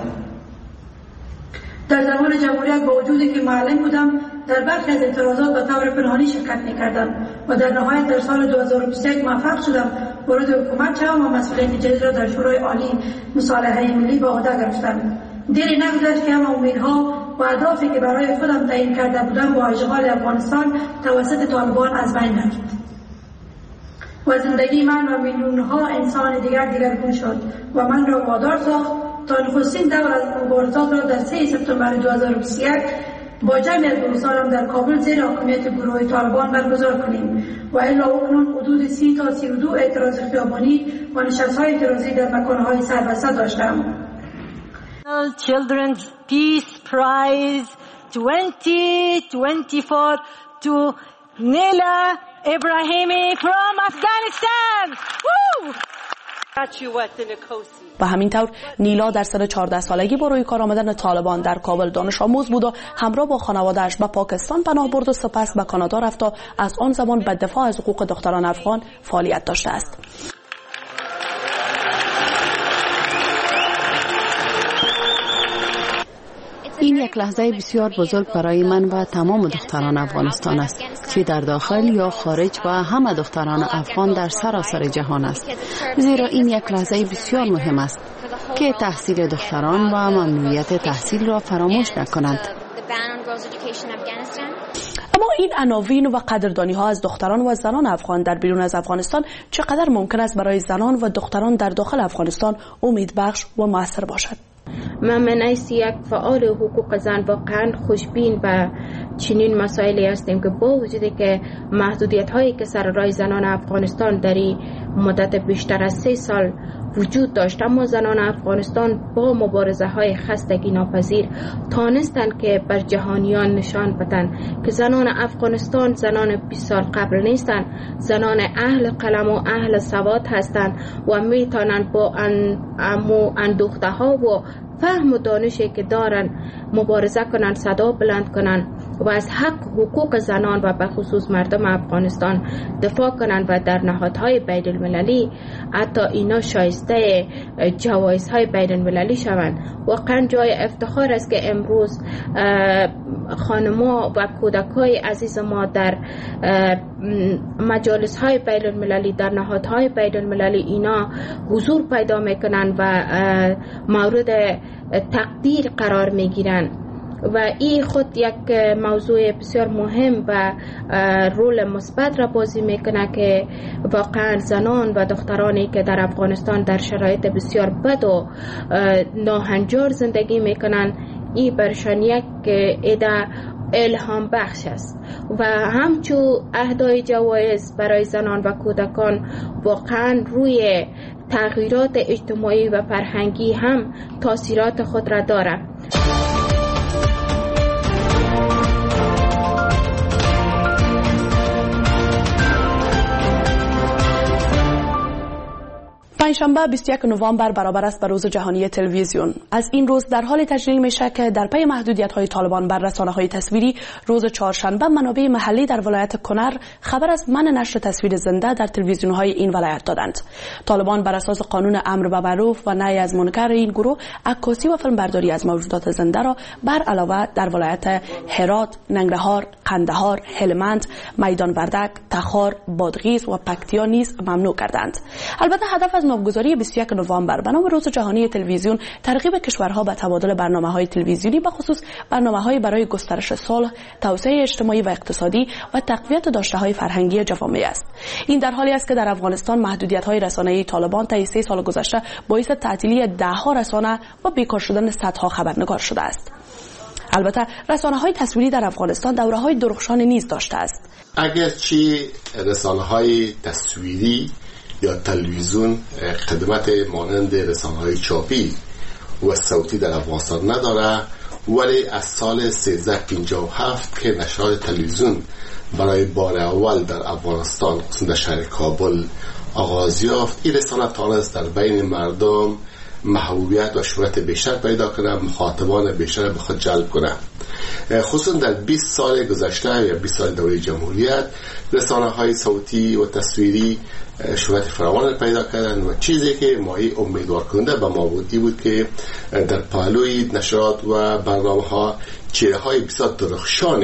در زمان جمهوریت با وجودی که معلم بودم، در برخی از اعتراضات به طور پنهانی شرکت می‌کردم و در نهایت در سال 2021 موفق شدم وارد حکومت شوم و مسئولیت جدید را در شورای عالی مصالحه ملی به عهده گرفتم. دیری نگذشت که همه امیدها و اهدافی که برای خودم تعیین کرده بودم با اشغال افغانستان توسط طالبان از بین رفت و زندگی من و میلیون‌ها انسان دیگرگون شد و من را وادار ساخت تا نخستین دور از مبارزات را در 3 سپتامبر 2021 با جمعی از دوستانم در کابل زیر حاکمیت گروه طالبان برگزار کنیم و الا اکنون حدود 30 تا 32 اعتراض خیابانی و نشست‌های اعتراضی در مکان‌های سربسته داشتم. Children's Peace Prize 2024 to Nila Ibrahimi from Afghanistan. Woo! و همین طور نیلا در سن 14 سالگی با روی کار آمدن طالبان در کابل دانش آموز بود و همراه با خانواده‌اش به پاکستان پناه برد و سپس به کانادا رفت و از آن زمان به دفاع از حقوق دختران افغان فعالیت داشته است. این یک لحظه بسیار بزرگ برای من و تمام دختران افغانستان است، چه در داخل یا خارج و همه دختران افغان در سراسر جهان است، زیرا این یک لحظه بسیار مهم است که تحصیل دختران و ممنوعیت تحصیل را فراموش نکنند. اما این عناوین و قدردانی ها از دختران و زنان افغان در بیرون از افغانستان چقدر ممکن است برای زنان و دختران در داخل افغانستان امیدبخش و موثر باشد؟ من منیسی یک فعال حقوق زن واقعا خوشبین به چنین مسائلی هستیم که با وجودی که محدودیت هایی که سر راه زنان افغانستان در مدت بیشتر از 3 سال وجود داشت، اما زنان افغانستان با مبارزه های خستگی ناپذیر تانستند که بر جهانیان نشان بدن که زنان افغانستان زنان 20 سال قبل نیستند، زنان اهل قلم و اهل سواد هستند و میتونند با اندوخته ها و فهم و دانشی که دارن مبارزه کنن، صدا بلند کنن و از حق حقوق زنان و به خصوص مردم افغانستان دفاع کنن و در نهادهای بین المللی حتی اینا شایسته جوایزهای بین المللی شوند. واقعا جای افتخار است که امروز خانم‌ها و کودکای عزیز ما در مجالس‌های بین المللی، در نهادهای بین المللی اینا حضور پیدا میکنن و مورد تقدیر قرار میگیرن و این خود یک موضوع بسیار مهم و رول مثبت را بازی میکنه که واقعا زنان و دخترانی که در افغانستان در شرایط بسیار بد و ناهنجار زندگی میکنن، این برشان یک ایده الهام بخش است و همچون اهدای جوایز برای زنان و کودکان واقعا روی تغییرات اجتماعی و فرهنگی هم تاثیرات خود را دارد. پنجشنبه 21 نوامبر برابر است به روز جهانی تلویزیون. از این روز در حال تجلیل میشه که در پی محدودیت‌های طالبان بر رسانه‌های تصویری، روز چهارشنبه منابع محلی در ولایت کنر خبر از منع نشر تصویر زنده در تلویزیون‌های این ولایت دادند. طالبان بر اساس قانون امر به معروف و نهی از منکر این گروه عکاسی و فیلمبرداری از موجودات زنده را بر علاوه در ولایت هرات، ننگرهار، قندهار، هلمند، میدان وردک، تخار، بادغیس و پکتیا نیز ممنوع کردند. البته هدف از نامگذاری 21 نوامبر به نام روز جهانی تلویزیون ترغیب کشورها به تبادل برنامه‌های تلویزیونی به خصوص برنامه‌های برای گسترش صلح، توسعه اجتماعی و اقتصادی و تقویت داشته‌های فرهنگی جوامع است. این در حالی است که در افغانستان محدودیت‌های رسانه‌ای طالبان طی 3 سال گذشته باعث تعطیلی ده‌ها رسانه و بیکار شدن صدها خبرنگار شده است. البته رسانه‌های تصویری در افغانستان دوره‌های درخشان نیز داشته است. اگرچه رسانه‌های تصویری یا تلویزیون خدمت مانند رسانه‌های چاپی و صوتی در افغانستان نداره، ولی از سال 1357 که نشریات تلویزیون برای بار اول در افغانستان خصوصا در شهر کابل آغاز یافت، این رسانه تانست در بین مردم محبوبیت و شهرت بیشتر پیدا کنه، مخاطبان بیشتر به خود جلب کنه. خصوصا در 20 سال گذشته یا 20 سال دوره جمهوریت رسانه‌های صوتی و تصویری شهرت فراوان پیدا کردن و چیزی که مایه امیدوار کننده به ما بود که در پهلوی نشریات و برنامه‌ها چهره‌های بسیار درخشان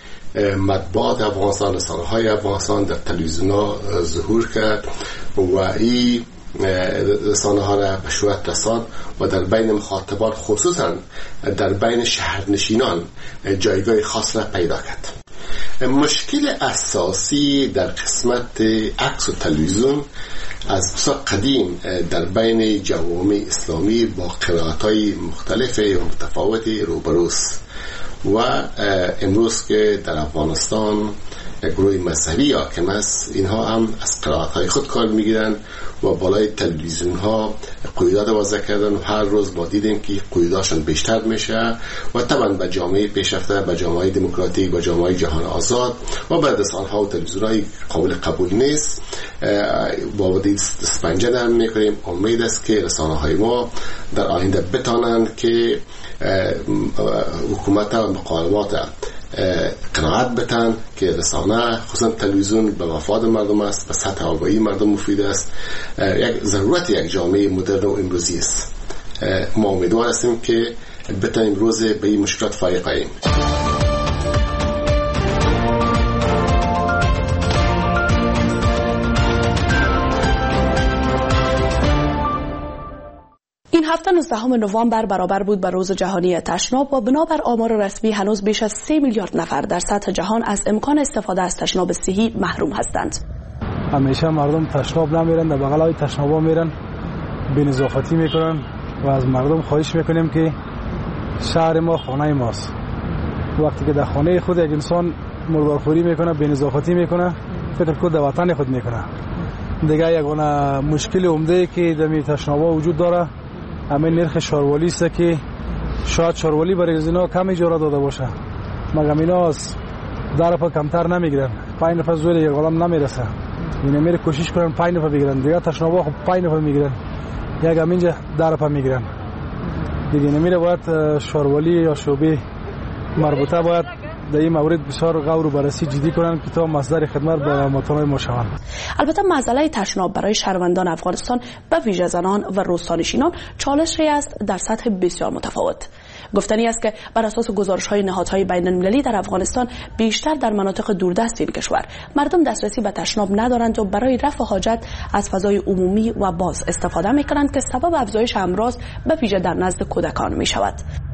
مطبوعات افغانستان، رسانه‌های افغانستان در تلویزیون‌ها ظهور کرد و این رسانه‌ها را به شهرت رساند و در بین مخاطبان خصوصا در بین شهرنشینان جایگاه خاص را پیدا کرد. مشکل اساسی در قسمت عکس و تلویزیون از بسیار قدیم در بین جوامع اسلامی با قرائت‌های مختلف و متفاوت روبروست و امروز که در افغانستان گروه مذهبی حاکم است، اینها هم از قرائت‌های خود کار میگیرن و بالای تلویزیون ها قیودات وضع کردن و هر روز ما دیدیم که قیوداتشون بیشتر میشه و طبعا به جامعه پیشرفته، به جامعه دموکراتیک، به جامعه جهان آزاد و به رسانه‌ها و تلویزیون‌های قابل قبول نیست. با وجود سپنجه نرم میکنیم، امید است که رسانه‌های ما در آینده بتانند که حکومت و مقامات قناعت بتن که رسانه خصوصا تلویزیون به مفاد مردم است، به سطح آگاهی مردم مفید است، یک ضرورت یک جامعه مدرن و امروزی است. ما امیدوار هستیم که بتانیم روز به این مشکلات فائق آییم. این هفته 19 نوامبر برابر بود با روز جهانی تشناب و بنابر آمار رسمی هنوز بیش از 3 میلیارد نفر در سطح جهان از امکان استفاده از تشناب صحی محروم هستند. همیشه مردم تشناب نمیرن، در بغل های تشنابا میرن، بی‌نظافتی میکنن و از مردم خواهش میکنیم که شهر ما خانه ماست. وقتی که در خانه خود یک انسان مردارخوری میکنه، بی‌نظافتی میکنه، فکر کنه در وطن خود میکنه. دیگه یک مشکل عمده که در تشنابا وجود داره همین نرخ شاروالی است که شاید شاروالی برای اینا کم اجاره داده باشه، مگر اینا از در پا کمتر نمیگیرن، 5 نفر زور یک عالم نمیرسه، اینا میره کوشش کنن 5 نفر بگیرن، دیگه تشنابا خب 5 نفر میگیرن، یک همینجا در پا میگیرن دیگه. نمیره باید شاروالی یا شعبه مربوطه باید در این مورد بسیار غور و بررسی جدی کنند که تا مصدر خدمت به مواطنان ما شوند. البته مسئله تشناب برای شهروندان افغانستان به ویژه زنان و روستانشینان چالشی است در سطح بسیار متفاوت. گفتنی است که بر اساس گزارش‌های نهادهای بین‌المللی در افغانستان بیشتر در مناطق دوردست این کشور مردم دسترسی به تشناب ندارند و برای رفع حاجت از فضای عمومی و باز استفاده می‌کنند که سبب افزایش امراض به ویژه در نزد کودکان می‌شود.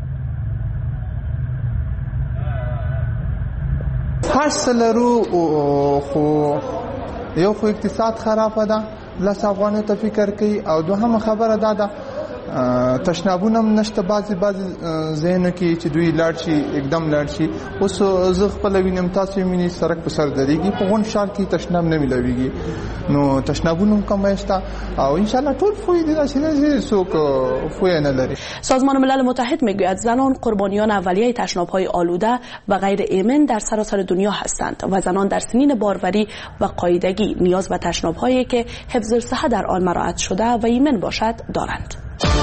هر سل رو خو یو خو اقتصاد خراب ده، لس افغانه ته فکر کوي او دوهم خبره ده تشنابونه نشته بعضی ذهنو کې چې دوی لاړ شي एकदम لاړ شي. اوس زه خپل وینم تاسو مینی سرک په سر درېږي په غون شار کې تشناب نه ملويږي، نو تشنابونه کم شته او ان شاء الله ټول فوی دي چې څوک فوی نه لري. سازمان ملل متحد میگوید زنان قربانیان اولیه تشناب‌های آلوده و غیر ایمن در سراسر دنیا هستند و زنان در سنین باروری و قاعدگی نیاز به تشناب‌هایی که حفظ صحت در آن مراعات شده و ایمن باشد دارند.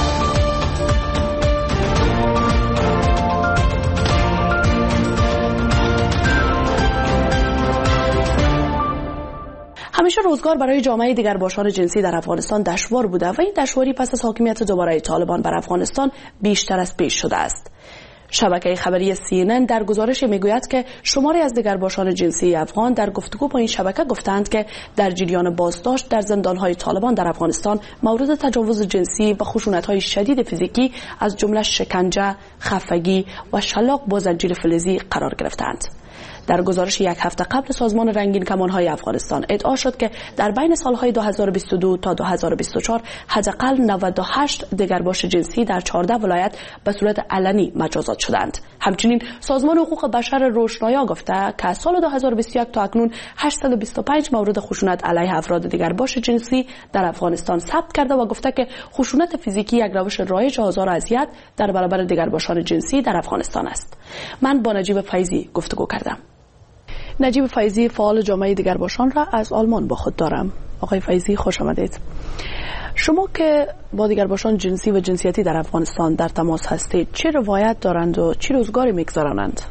همیشه روزگار برای جامعه دیگرباشان جنسی در افغانستان دشوار بوده و این دشواری پس از حاکمیت دوباره طالبان بر افغانستان بیشتر از پیش شده است. شبکه خبری CNN در گزارش میگوید که شماری از دگرباشان جنسی افغان در گفتگو با این شبکه گفتند که در جریان بازداشت در زندانهای طالبان در افغانستان مورد تجاوز جنسی و خشونت‌های شدید فیزیکی از جمله شکنجه، خفگی و شلاق با زنجیر فلزی قرار گرفتند. در گزارش یک هفته قبل سازمان رنگین کمان‌های افغانستان ادعا شد که در بین سالهای 2022 تا 2024 حداقل 98 دگرباش جنسی در 14 ولایت به صورت علنی مجازات شدند. همچنین سازمان حقوق بشر روشنایا گفته که از سال 2021 تا اکنون 825 مورد خشونت علیه افراد دگرباش جنسی در افغانستان ثبت کرده و گفته که خشونت فیزیکی یک روش رایج آزار و اذیت در برابر دگرباشان جنسی در افغانستان است. من با نجیب فیضی گفتگو کردم. نجیب فیضی، فعال جامعه دگرباشان را از آلمان با خود دارم. آقای فیضی خوش آمدید. شما که با دگرباشان جنسی و جنسیتی در افغانستان در تماس هستید، چه روایت دارند و چه روزگاری میگذرانند؟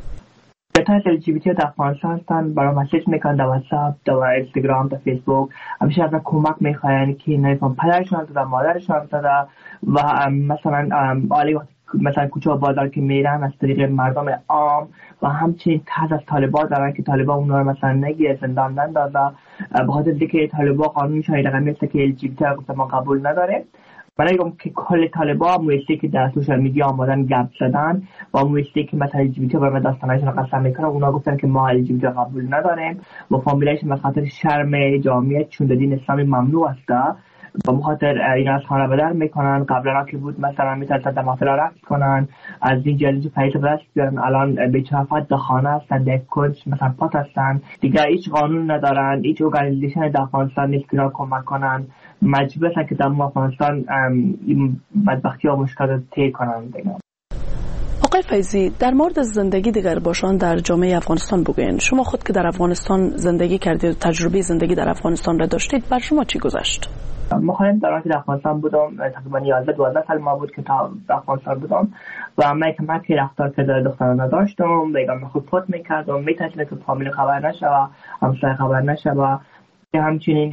بهتر LGBT در افغانستان هستند، برای مسیج میکنند در واتساپ، در اینستاگرام، در فیسبوک. همیشه از کمک میخواین که نمیفهم پدرشان در مادرشان داده و مثلا عالی وقتی مثلا کوچه و بازار که میرن از طریق مردم عام و همچنین تحت از طالبان دارن که طالبان اونا رو مثلا نگیره زندان نندازه به خاطر اینکه طالبان قانونشون رقم میسته که LGBT گفته ما قبول نداره. من میگم که کل طالبان مویستی که در سوشال میدیا آمدن گپ زدن و مویستی که مثلا LGBT برای داستانایشون قسم میکنن، اونا گفتن که ما LGBT قبول نداریم و فامیلایشون به خاطر شرم جامعه چون دین اسلامی ممنوع است با مخاطر اینا از خانه بدر میکنن. قبلا که بود مثلا میتونن دماغ را رفت کنن از این جلسه پیدا برست بیارن، الان به چافت در خانه هستن، در کنج مثلا پات هستن دیگه، هیچ قانون ندارن، هیچ ارگانیزیشن در افغانستان نیست که کمک کنن. مجبور هستن که در افغانستان این بدبختی ها مشکلات طی کنن دیگه. آقای فیضی، در مورد زندگی دگرباشان در جامعه افغانستان بگوین. شما خود که در افغانستان زندگی کردید و تجربه زندگی در افغانستان را داشتید، بر شما چی گذشت؟ مخالف در آنکه در افغانستان بودم تقریبا 11-12 سال ما بود که تا در افغانستان بودم و من که رفتار که در دختران نداشتم دیگه خود فوت میکردم، میتونستم که فامیل خبر نشه و همسایه خبر نشه و همچنین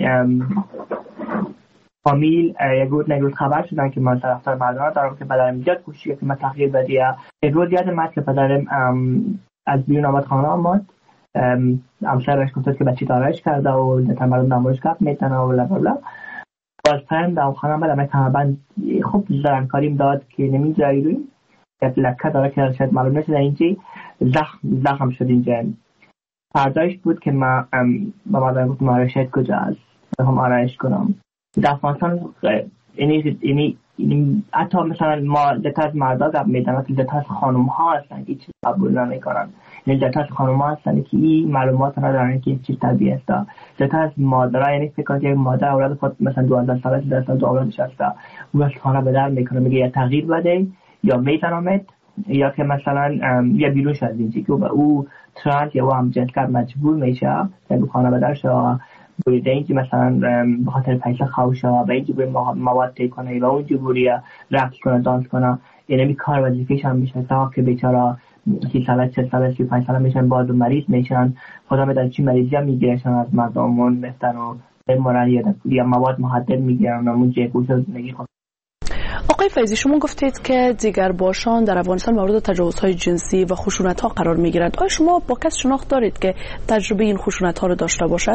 فامیل یک روز خبر شدن که من طرفدار مردان دارم که پدرم زیاد کوشید که من تغییر بدیم. یک روز یادم اومد که پدرم از بیرون آمد خانه آمد، همسرش گفت که بچه دارش کرده و مردم نمایشگاه میتونه و بلا بلا. باز فرم در خانه آمد من کمربند خوب زرنکاریم داد که نمیذاری روی یک لکه داره که شاید معلوم نشده اینجا زخم شد اینجا. فردایش بود که من با مادرم گفتم آرایشت کجا است هم آرایش کنم. در افغانستان اینی حتی مثلا ما دتا از مردا گپ میدن که دتا از خانم ها هستن که چیز قبول نمیکنن، یعنی دتا از خانم ها هستن که این معلومات ندارن که چیز طبیعی است. دتا از مادرها یعنی فکر کنید یک مادر اولاد خود مثلا 12 ساله 13 ساله اولادش هست اون از خانه به در میکنه میگه یا تغییر بده یا میتونمت یا که مثلا یا بیرون شد اینجا که او ترانس یا هم جنسگرد مجبور میشه که خانه به در شد بوده اینجا مثلا به خاطر پیسه خوشه و اینجا به مواد تایی کنه و اونجا بوری رقص کنه دانس کنه، یعنی کار وظیفه‌ش هم میشه تا که بیچاره 30 ساله 40 ساله 35 ساله میشن باز مریض میشن، خدا میدونه چی مریضی هم میگیرشن از مردمون میفتن و بمرن یا مواد مخدر میگیرن و اونجا گوشه زندگی خود. آقای فیضی، شما گفتید که دیگرباشان در افغانستان مورد تجاوزهای جنسی و خشونت‌ها قرار میگیرند. آیا شما با کس شناخت دارید که تجربه این خشونت‌ها رو داشته باشد؟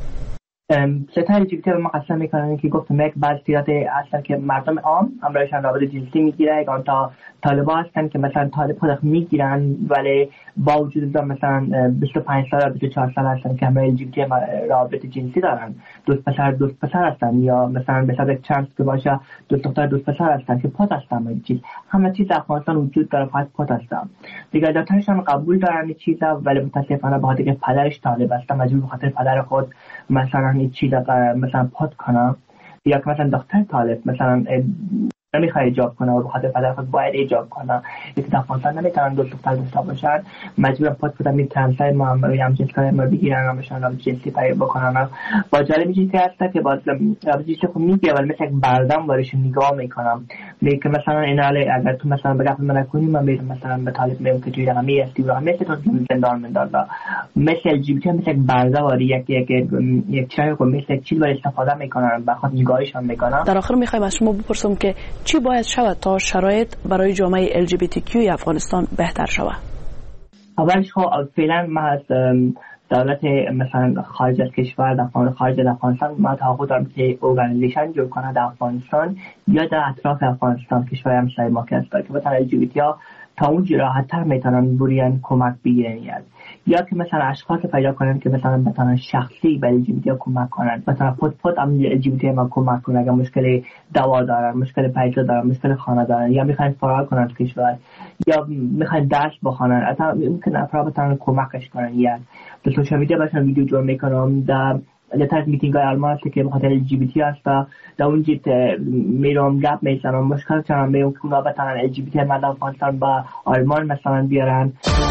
ستاره جیبیتی به ما قسم میکنن که گفتم یک بعض صورت هستن که مردم عام همراهشان رابطه جنسی میگیره، یک تا طالبان هستن که مثلا طالب خود میگیرن ولی با وجود مثلا 25 سال 24 سال هستن که همراه LGBT رابطه جنسی دارن، دوست پسر هستن یا مثلا مثلا یک چانس که باشه دوست دختر دوست پسر هستن که پات هستن. همه چیز در افغانستان وجود داره، فقط پات هستن دیگه. دکترشان قبول دارن این چیزا ولی متاسفانه به خاطر که پدرش طالب است مجبور به خاطر پدر خود مثلا این چیزا مثلا پات کنه یا که مثلا دکتر طالب مثلا نمیخواد ایجاب کنه و به خاطر پدر خود باید ایجاب کنه، یکی در افغانستان نمیتونن دوست دختر داشته باشن مجبور پات بدن می تنسای ما هم جنس کار ما بگیرن و مثلا جنسی پیدا بکنن. با جالب چیزی که هست که باز جنسی خود میگه ولی مثلا یک بردم وارش نگاه میکنم میگه مثلا اینا اگر تو مثلا بگم من کنی من میرم مثلا به طالب میگم که توی رقمی هستی و مثل تو زندان میندازه مثل LGBT مثل یک برده واری یک چای کو مثل یک چیز ولی استفاده میکنن به خاطر نگاهشون میکنن. در آخر میخوایم از شما بپرسم که چی باید شود تا شرایط برای جامعه LGBTQ افغانستان بهتر شود؟ اولش خب فعلا ما از دولت مثلا خارج از کشور در خارج از افغانستان ما توقع دارم که ارگانیزیشن جور کنه در افغانستان یا در اطراف افغانستان کشور همسایه ما که مثلا LGBT ها تا اونجا راحت‌تر میتونن برین کمک بگیرن یا که مثلا اشخاص پیدا کنن که مثلا بتونن شخصی به LGBT ها کمک کنن، مثلا خود هم LGBT ما کمک کنن اگر مشکل دوا دارن، مشکل پیدا دارن، مشکل خانه دارن یا میخواین فرار کنن تو کشور یا میخواین درس بخونن، اصلا ممکن افراد بتونن کمکش کنن. یا به سوشال میدیا باشن ویدیو جور میکنم در از میتینگ های آلمان هست که بخاطر LGBT هست و در اونجا میرم گپ میزنم مشکل چنان میرم که اونا بتونن LGBT مردم افغانستان با آلمان مثلا بیارن.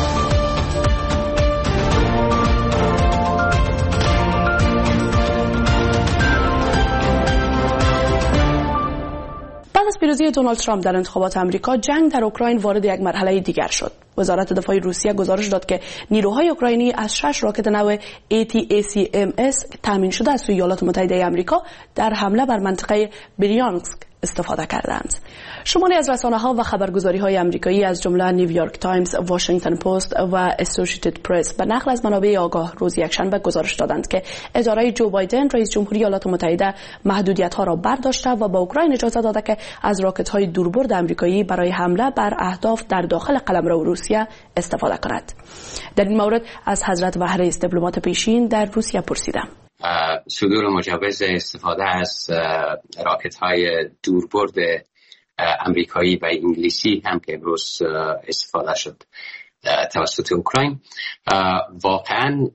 بعد از پیروزی دونالد ترامپ در انتخابات آمریکا، جنگ در اوکراین وارد یک مرحله دیگر شد. وزارت دفاع روسیه گزارش داد که نیروهای اوکراینی از 6 راکت نو ATACMS تامین شده از سوی ایالات متحده آمریکا در حمله بر منطقه بریانسک استفاده کردند. شماری از رسانه‌ها و خبرگزاری‌های آمریکایی از جمله نیویورک تایمز، واشنگتن پست و اسوسییتد پرس به نقل از منابع آگاه روز یکشنبه گزارش دادند که اداره جو بایدن رئیس جمهوری ایالات متحده محدودیت‌ها را برداشته و به اوکراین اجازه داده که از راکت‌های دوربرد آمریکایی برای حمله بر اهداف در داخل قلمرو روسیه استفاده کند. در این مورد از حضرت وهرئیس دیپلمات پیشین در روسیه پرسیدم. صدور مجوز استفاده از راکت‌های دوربرد امریکایی و انگلیسی هم که امروز استفاده شد توسط اوکراین واقعا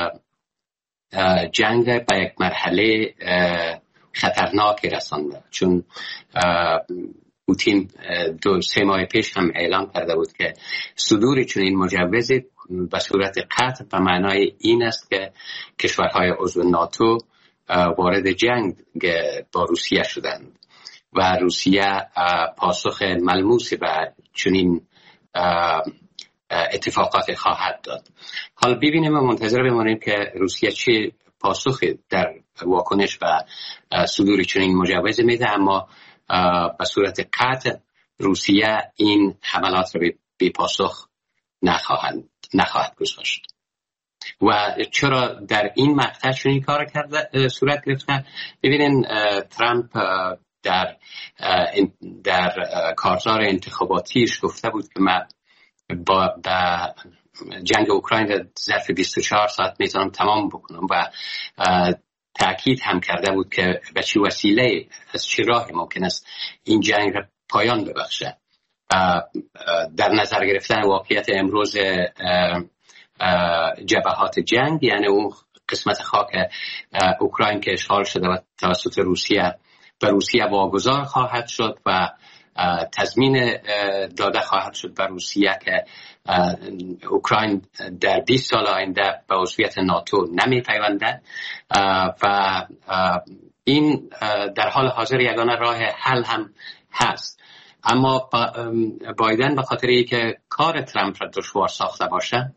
جنگ به یک مرحله خطرناکی رسانده، چون پوتین 2-3 ماه پیش هم اعلام کرده بود که صدور چنین مجوزی به صورت قطع به معنای این است که کشورهای عضو ناتو وارد جنگ با روسیه شدند و روسیه پاسخ ملموسی به چنین اتفاقات خواهد داد. حالا ببینیم و منتظر بمانیم که روسیه چه پاسخی در واکنش و صدور چنین مجوز میده، اما به صورت قطع روسیه این حملات را بی پاسخ نخواهد گذاشت. و چرا در این مقطع چنین کار کرده صورت گرفته؟ ببینین ترامپ در کارزار انتخاباتیش گفته بود که من با جنگ اوکراین در ظرف 24 ساعت میتونم تمام بکنم و تأکید هم کرده بود که به چه وسیله از چه راهی ممکن است این جنگ را پایان ببخشه. در نظر گرفتن واقعیت امروز جبهات جنگ، یعنی اون قسمت خاک اوکراین که اشغال شده و توسط روسیه به روسیه واگذار خواهد شد و تضمین داده خواهد شد به روسیه که اوکراین در 20 سال آینده به عضویت ناتو نمی پیونده و این در حال حاضر یگانه راه حل هم هست. اما بایدن به خاطر اینکه کار ترامپ را دشوار ساخته باشه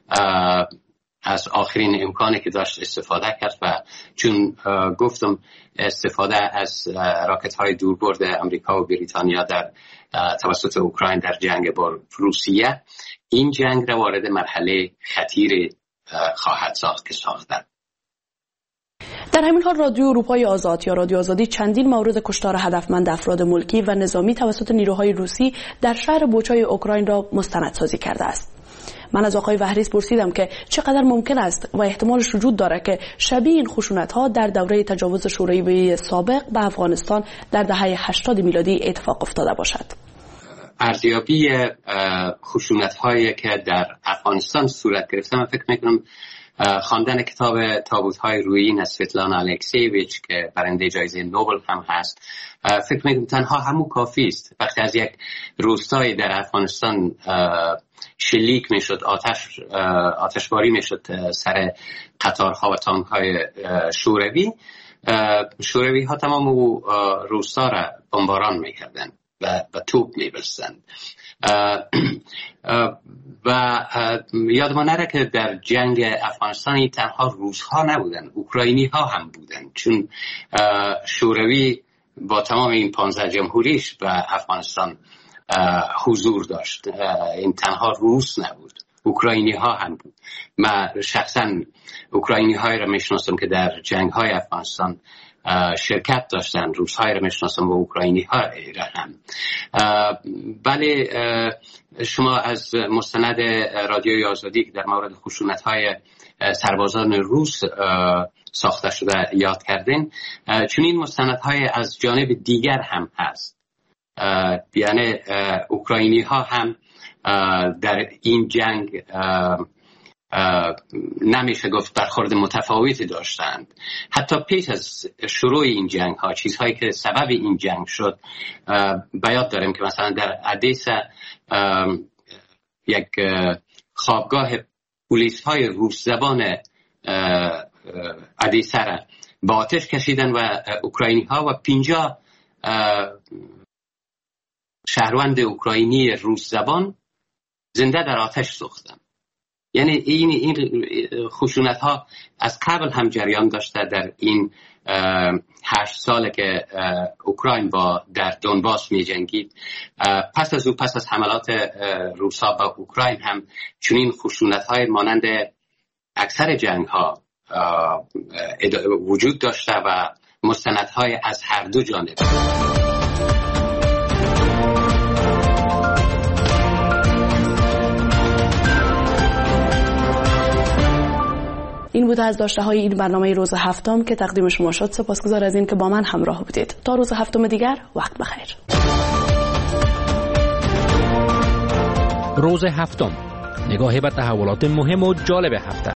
از آخرین امکانی که داشت استفاده کرد و چون گفتم استفاده از راکت‌های دوربرد امریکا و بریتانیا در توسط اوکراین در جنگ با روسیه این جنگ را وارد مرحله خطیر خواهد ساخت که ساختن. در همین حال رادیو اروپای آزاد یا رادیو آزادی چندین مورد کشتار هدفمند افراد ملکی و نظامی توسط نیروهای روسی در شهر بوچای اوکراین را مستندسازی کرده است. من از آقای وهرئیس پرسیدم که چقدر ممکن است و احتمالش وجود داره که شبیه این خشونت‌ها در دوره تجاوز شوروی سابق به افغانستان در دهه 80 میلادی اتفاق افتاده باشد. ارزیابی خشونت‌هایی که در افغانستان صورت گرفته، من فکر می‌کنم خواندن کتاب تابوت‌های رویین از سویتلانا الکسیویچ که برنده جایزه نوبل هم هست، فکر می‌کنم تنها همون کافی است. وقتی از یک روستایی در افغانستان شلیک میشد، آتشباری میشد سر قطارها و تانک‌های شوروی ها تمام روستا را بمباران میکردن و توپ میبستند و یادمان نره که در جنگ افغانستان تنها روس ها نبودن، اوکراینی ها هم بودن، چون شوروی با تمام این 15 جمهوریش به افغانستان حضور داشت. این تنها روس نبود، اوکراینی ها هم بود. من شخصا اوکراینی های را میشناسم که در جنگ های افغانستان شرکت داشتن، روس های را میشناسم و اوکراینی ها را هم. بله، شما از مستند رادیوی آزادی که در مورد خشونت های سربازان روس ساخته شده یاد کردین، چون این مستندهای از جانب دیگر هم هست. یعنی اوکراینی ها هم در این جنگ نمیشه گفت برخورد متفاوتی داشتند. حتی پیش از شروع این جنگ ها، چیزهایی که سبب این جنگ شد، بیاد داریم که مثلا در ادیسا یک خوابگاه پلیس های روس زبان ادیسا را با آتش کشیدن و اوکراینی ها و 50 شهروند اوکراینی روس زبان زنده در آتش سوختن. یعنی این خشونت ها از قبل هم جریان داشته. در این 8 ساله که اوکراین با در دونباس می جنگید، پس از حملات روسا با اوکراین هم چنین خشونت های مانند اکثر جنگ ها وجود داشته و مستندهای از هر دو جانب. این بود از داشته های این برنامه روز هفتم که تقدیم شما شد. سپاسگزار از این که با من همراه بودید. تا روز هفتم دیگر، وقت بخیر. روز هفتم، نگاهی به تحولات مهم و جالب هفته.